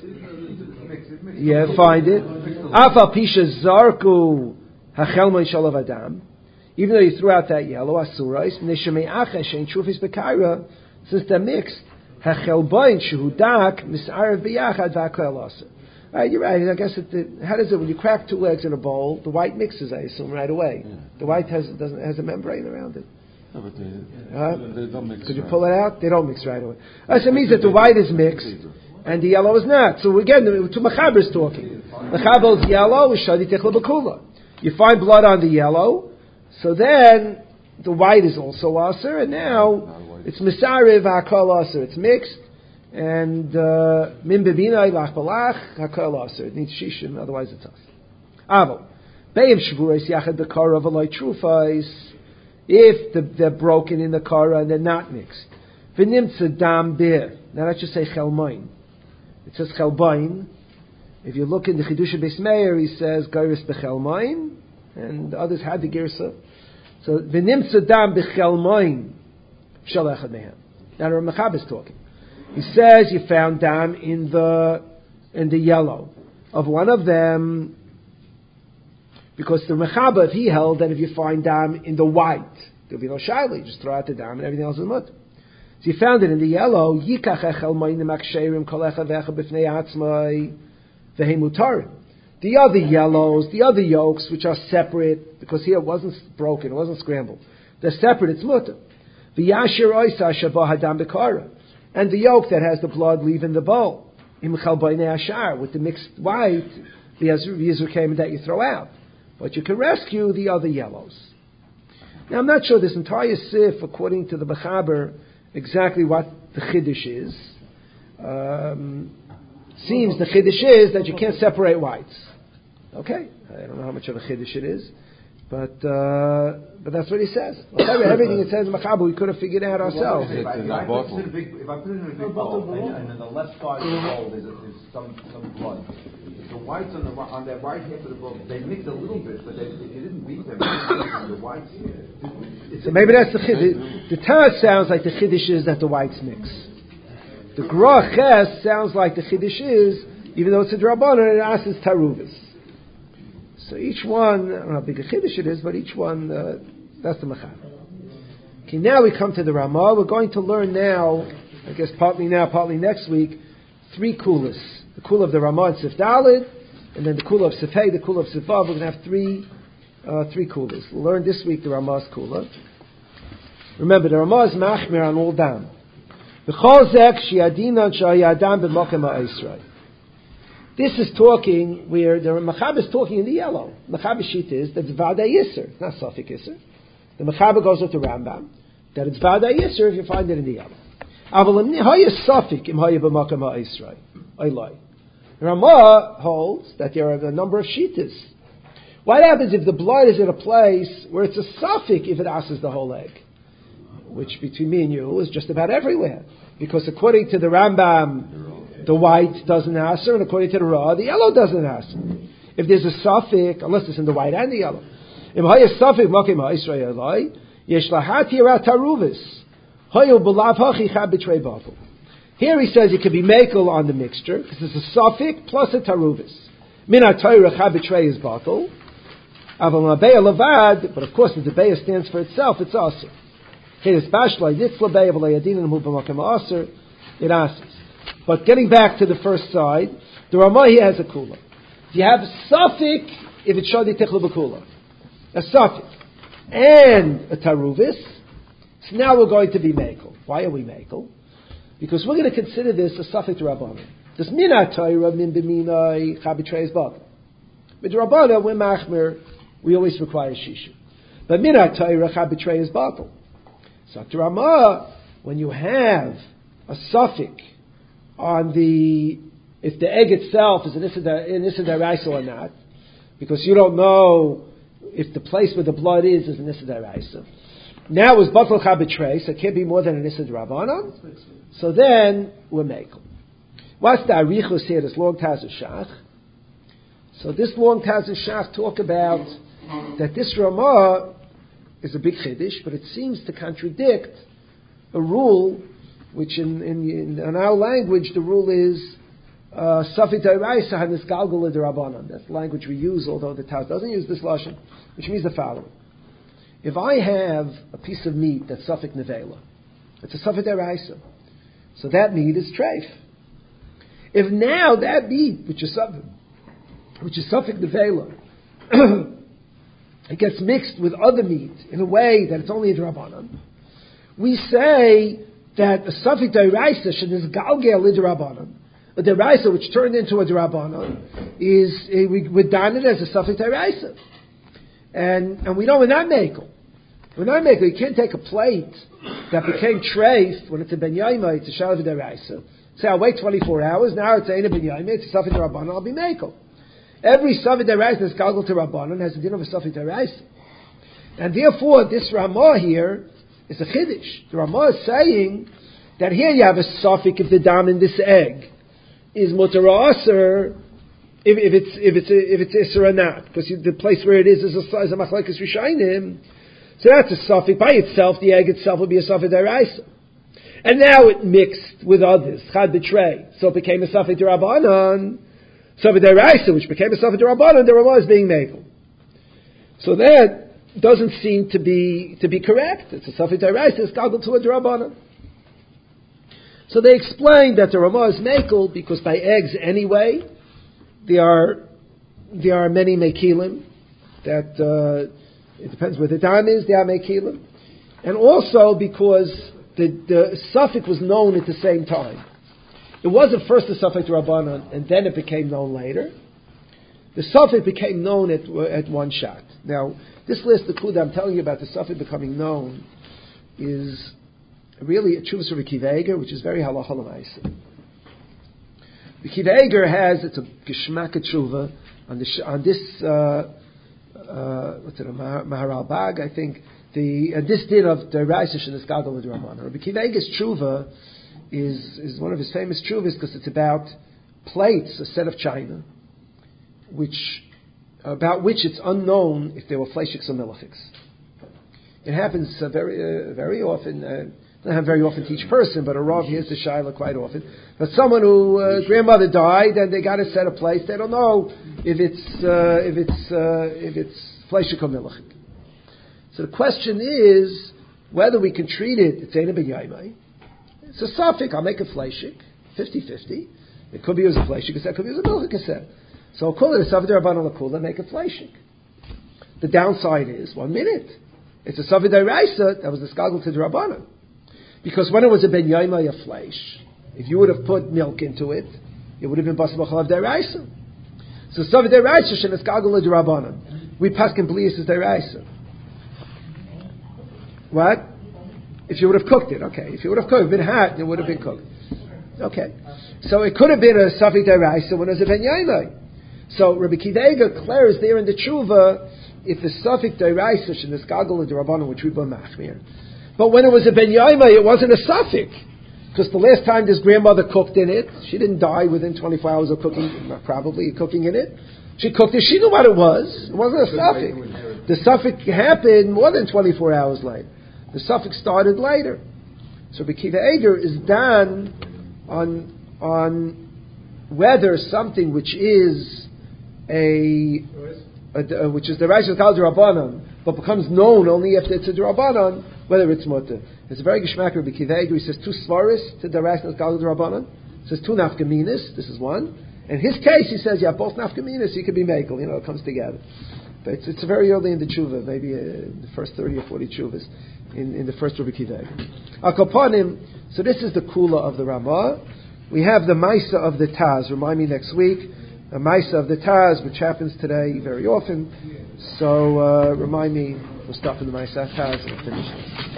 find it. Afal pisha zarku hachelmoin shalav adam. Even though you threw out that yellow, asurais, neshemei achesh and trufis bekaira, since they're mixed, hachelboin shehudak misarev biyachad v'akel aser. You're right. I guess how does it when you crack two eggs in a bowl? The white mixes, I assume, right away. Yeah. The white has a membrane around it. No, but they don't mix. Could you pull it out? They don't mix right away. So it means that the white is mixed and the yellow is not. So again, two Mechaber is talking. Mechaber is yellow, is shadi techla bakula. You find blood on the yellow, so then the white is also aser, and now it's misarev hakol aser. It's mixed. And min bebinai lach balach hakol aser. It needs shishim, otherwise it's us. Avo beim shvuros yachad bekara v'loy trufais. If they're broken in the kara and they're not mixed, v'nimtza dam bir. Now let's just say chelmoin. It says chelbain. If you look in the Chidush Beis Meir, he says geiris bechelmoin, and others had the girsa. So v'nimtza dam bechelmoin shalechad mehem. Now the Mechaber is talking. He says you found dam in the yellow of one of them, because the Mechaber, if he held that if you find dam in the white, there'll be no shaila, just throw out the dam and everything else is mut. So you found it in the yellow. Yikach echel ma'in maksherim kol echad ve'echad b'fnei atzmai v'hemutarim. The other yellows, the other yolks, which are separate, because here it wasn't broken, it wasn't scrambled. They're separate. It's mutter. V'yashir oisa shabah hadam bekara. And the yolk that has the blood leaving the bowl. Imchal b'nei ashar, with the mixed white, the yizur came that you throw out. But you can rescue the other yellows. Now I'm not sure this entire sif, according to the Mechaber, exactly what the chiddush is. Seems the chiddush is that you can't separate whites. Okay, I don't know how much of a chiddush it is, but that's what he says. Everything it says in Mechaber we could have figured out ourselves. If I put it in a big bowl, and on the left side of the bowl there's some blood. The whites on that right half of the bowl, they mix a little bit, but if you didn't beat them, the whites. So maybe that's the chiddush. The Taz sounds like the chiddush is that the whites mix. The Gra Ches sounds like the chiddush is, even though it's a drabanan, it asks taruvis. So each one, I don't know how big a chiddush it is, but each one, that's the Mechaber. Okay, now we come to the Ramah. We're going to learn now, I guess partly now, partly next week, 3 kulas. The kula of the Ramah and Sif Dalid, and then the kula of Sif Hey, the kula of Sif Vav. We're going to have three kulas. We'll learn this week the Ramah's kula. Remember, the Ramah is machmir on all dam. This is talking where the Mechaber is talking in the yellow. Mechaber sheet is that's Vada Yisr, not Safik Yisr. The Mechaber goes with the Rambam that it's Vada Yisr if you find it in the yellow. The Ramah holds that there are a number of shitas. What happens if the blood is in a place where it's a Safik if it asks the whole egg? Which between me and you is just about everywhere. Because according to the Rambam, the white doesn't answer, and according to the Ra, the yellow doesn't answer. If there's a suffix, unless it's in the white and the yellow, here he says it could be makel on the mixture, because it's a suffix plus a taruvis. Is batel. But of course, if the beya stands for itself, it's aser. It asks. But getting back to the first side, the Ramah here has a kula. You have a suffix if it's shadi tichlu b'kula. A suffix. And a taruvis. So now we're going to be mekel. Why are we mekel? Because we're going to consider this a suffix to Rabbanan. This mina Torah min b'minai chabitreis batel. With Rabbanan, we're machmer, we always require shishu. But mina Torah chabitreis batel. So to Ramah, when you have a suffix on if the egg itself is an issa d'oraisa or not, because you don't know if the place where the blood is an issa d'oraisa. Now it's batel chabetrei, so it can't be more than an issa d'Rabbanan. So then we're mekel. What's the arichos here? This long Taz Shach. So this long Taz Shach talk about that this Ramah is a big chiddush, but it seems to contradict a rule which in our language the rule is Safik D'Oraisa Hanis Galgal D'Rabbanan. That's the language we use, although the Taz doesn't use this lashon, which means the following: if I have a piece of meat that's Safik Nevela, it's a Safik D'Oraisa, so that meat is treif. If now that meat, which is Safik Nevela, it gets mixed with other meat in a way that it's only a D'Rabbanan, we say that a Safik D'Oraisa should is galgel D'Rabbanan. A D'Oraisa which turned into a D'Rabbanan we're done it as a Safik D'Oraisa. And we know we're not mekel. We're not mekel. You can't take a plate that became treif when it's a ben yaima, it's a shalav D'Oraisa. Say, I'll wait 24 hours, now it's a ben yaima, it's a Safik D'Rabbanan, I'll be mekel. Every Safik D'Oraisa that's galgel to Rabbanan has a din of a Safik D'Oraisa. And therefore, this Ramah here is a chiddush. The Ramah is saying that here you have a suffix if the dam in this egg is mutar or aser, if it's iser or not, because the place where it is a machlekes rishayim. So that's a suffix by itself. The egg itself would be a suffix d'oraisa, and now it mixed with others chad betray, so it became a suffix d'Rabbanan, suffix d'oraisa, which became a suffix d'Rabbanan. The Ramah is being mekel. So that doesn't seem to be correct. It's a Safik D'Oraisa, it's galgal to a D'Rabbanan. So they explained that the Ramah is mekel because by eggs anyway, there are many mekilim, that it depends where the dam is, there are mekilim. And also because the suffix was known at the same time. It wasn't first the Safik D'Rabbanan and then it became known later. The suffix became known at one shot. Now, this list, the clue that I'm telling you about the suffix becoming known, is really a Tshuvas of Akiva Eiger, which is very halacha l'maaseh. Akiva Eiger has, it's a Geshmak Tshuva on this Maharal Bag, I think, this din of the Raisa Shenis Gadol D'Rabbanan. Rabbi Akiva Eiger's Tshuva is one of his famous Tshuvas because it's about plates, a set of china, about which it's unknown if they were fleishiks or melachiks. It happens very often. Not very often to each person, but a rav hears the shaila quite often. But someone whose grandmother died and they got a set of plates, they don't know if it's fleishik or milachik. So the question is, whether we can treat it, it's Eina Ben Yaimai. It's a suffix, I'll make a fleishik, 50-50. It could be as a fleishik, it could be as a milchik cassette. So I'll call it a Savid Rabbanon Lakula, make a fleishik. The downside is, 1 minute. It's a Savid Raisa that was the skagel to the Rabbanon. Because when it was a Ben Yaimai, a fleish, if you would have put milk into it, it would have been Bas B'chalav Deraisa. So Savid Deraisa shen skagel to Rabbanon. We paskin blias is Deraisa. What? If you would have cooked it, okay. If you would have cooked it, been hot, it would have been cooked. Okay. So it could have been a Savik Deraisa when it was a Ben Yaimai. So Rabbi Kidega declares there in the Tshuva, if the Savik Deraisa shen skagel to Rabbanon, which we bought machmir. But when it was a Ben Yaimai, it wasn't a Safik. Because the last time this grandmother cooked in it, she didn't die within 24 hours of cooking, probably cooking in it. She cooked it, she knew what it was. It wasn't a Safik. The Safik happened more than 24 hours later. The Safik started later. So Bekiva Eger is done on whether something which is which is the Raisa Kal D'Rabbanan, but becomes known only if it's a D'Rabbanan, whether it's mutter. It's a very geshmak Rabbi Kiva Eger. He says 2 svaris to the Raisa Kal D'Rabbanan. He says 2 nafkaminas. This is one. In his case, he says, yeah, both nafkaminas, you could be mekel. It comes together. But it's very early in the tshuva, maybe the first 30 or 40 tshuvas in the first Rabbi Kiva Eger. Akoponim. So this is the kula of the Ramah. We have the Maisa of the Taz. Remind me next week. The Maisa of the Taz, which happens today very often. So remind me, we'll stop in the Maisa Taz and finish this.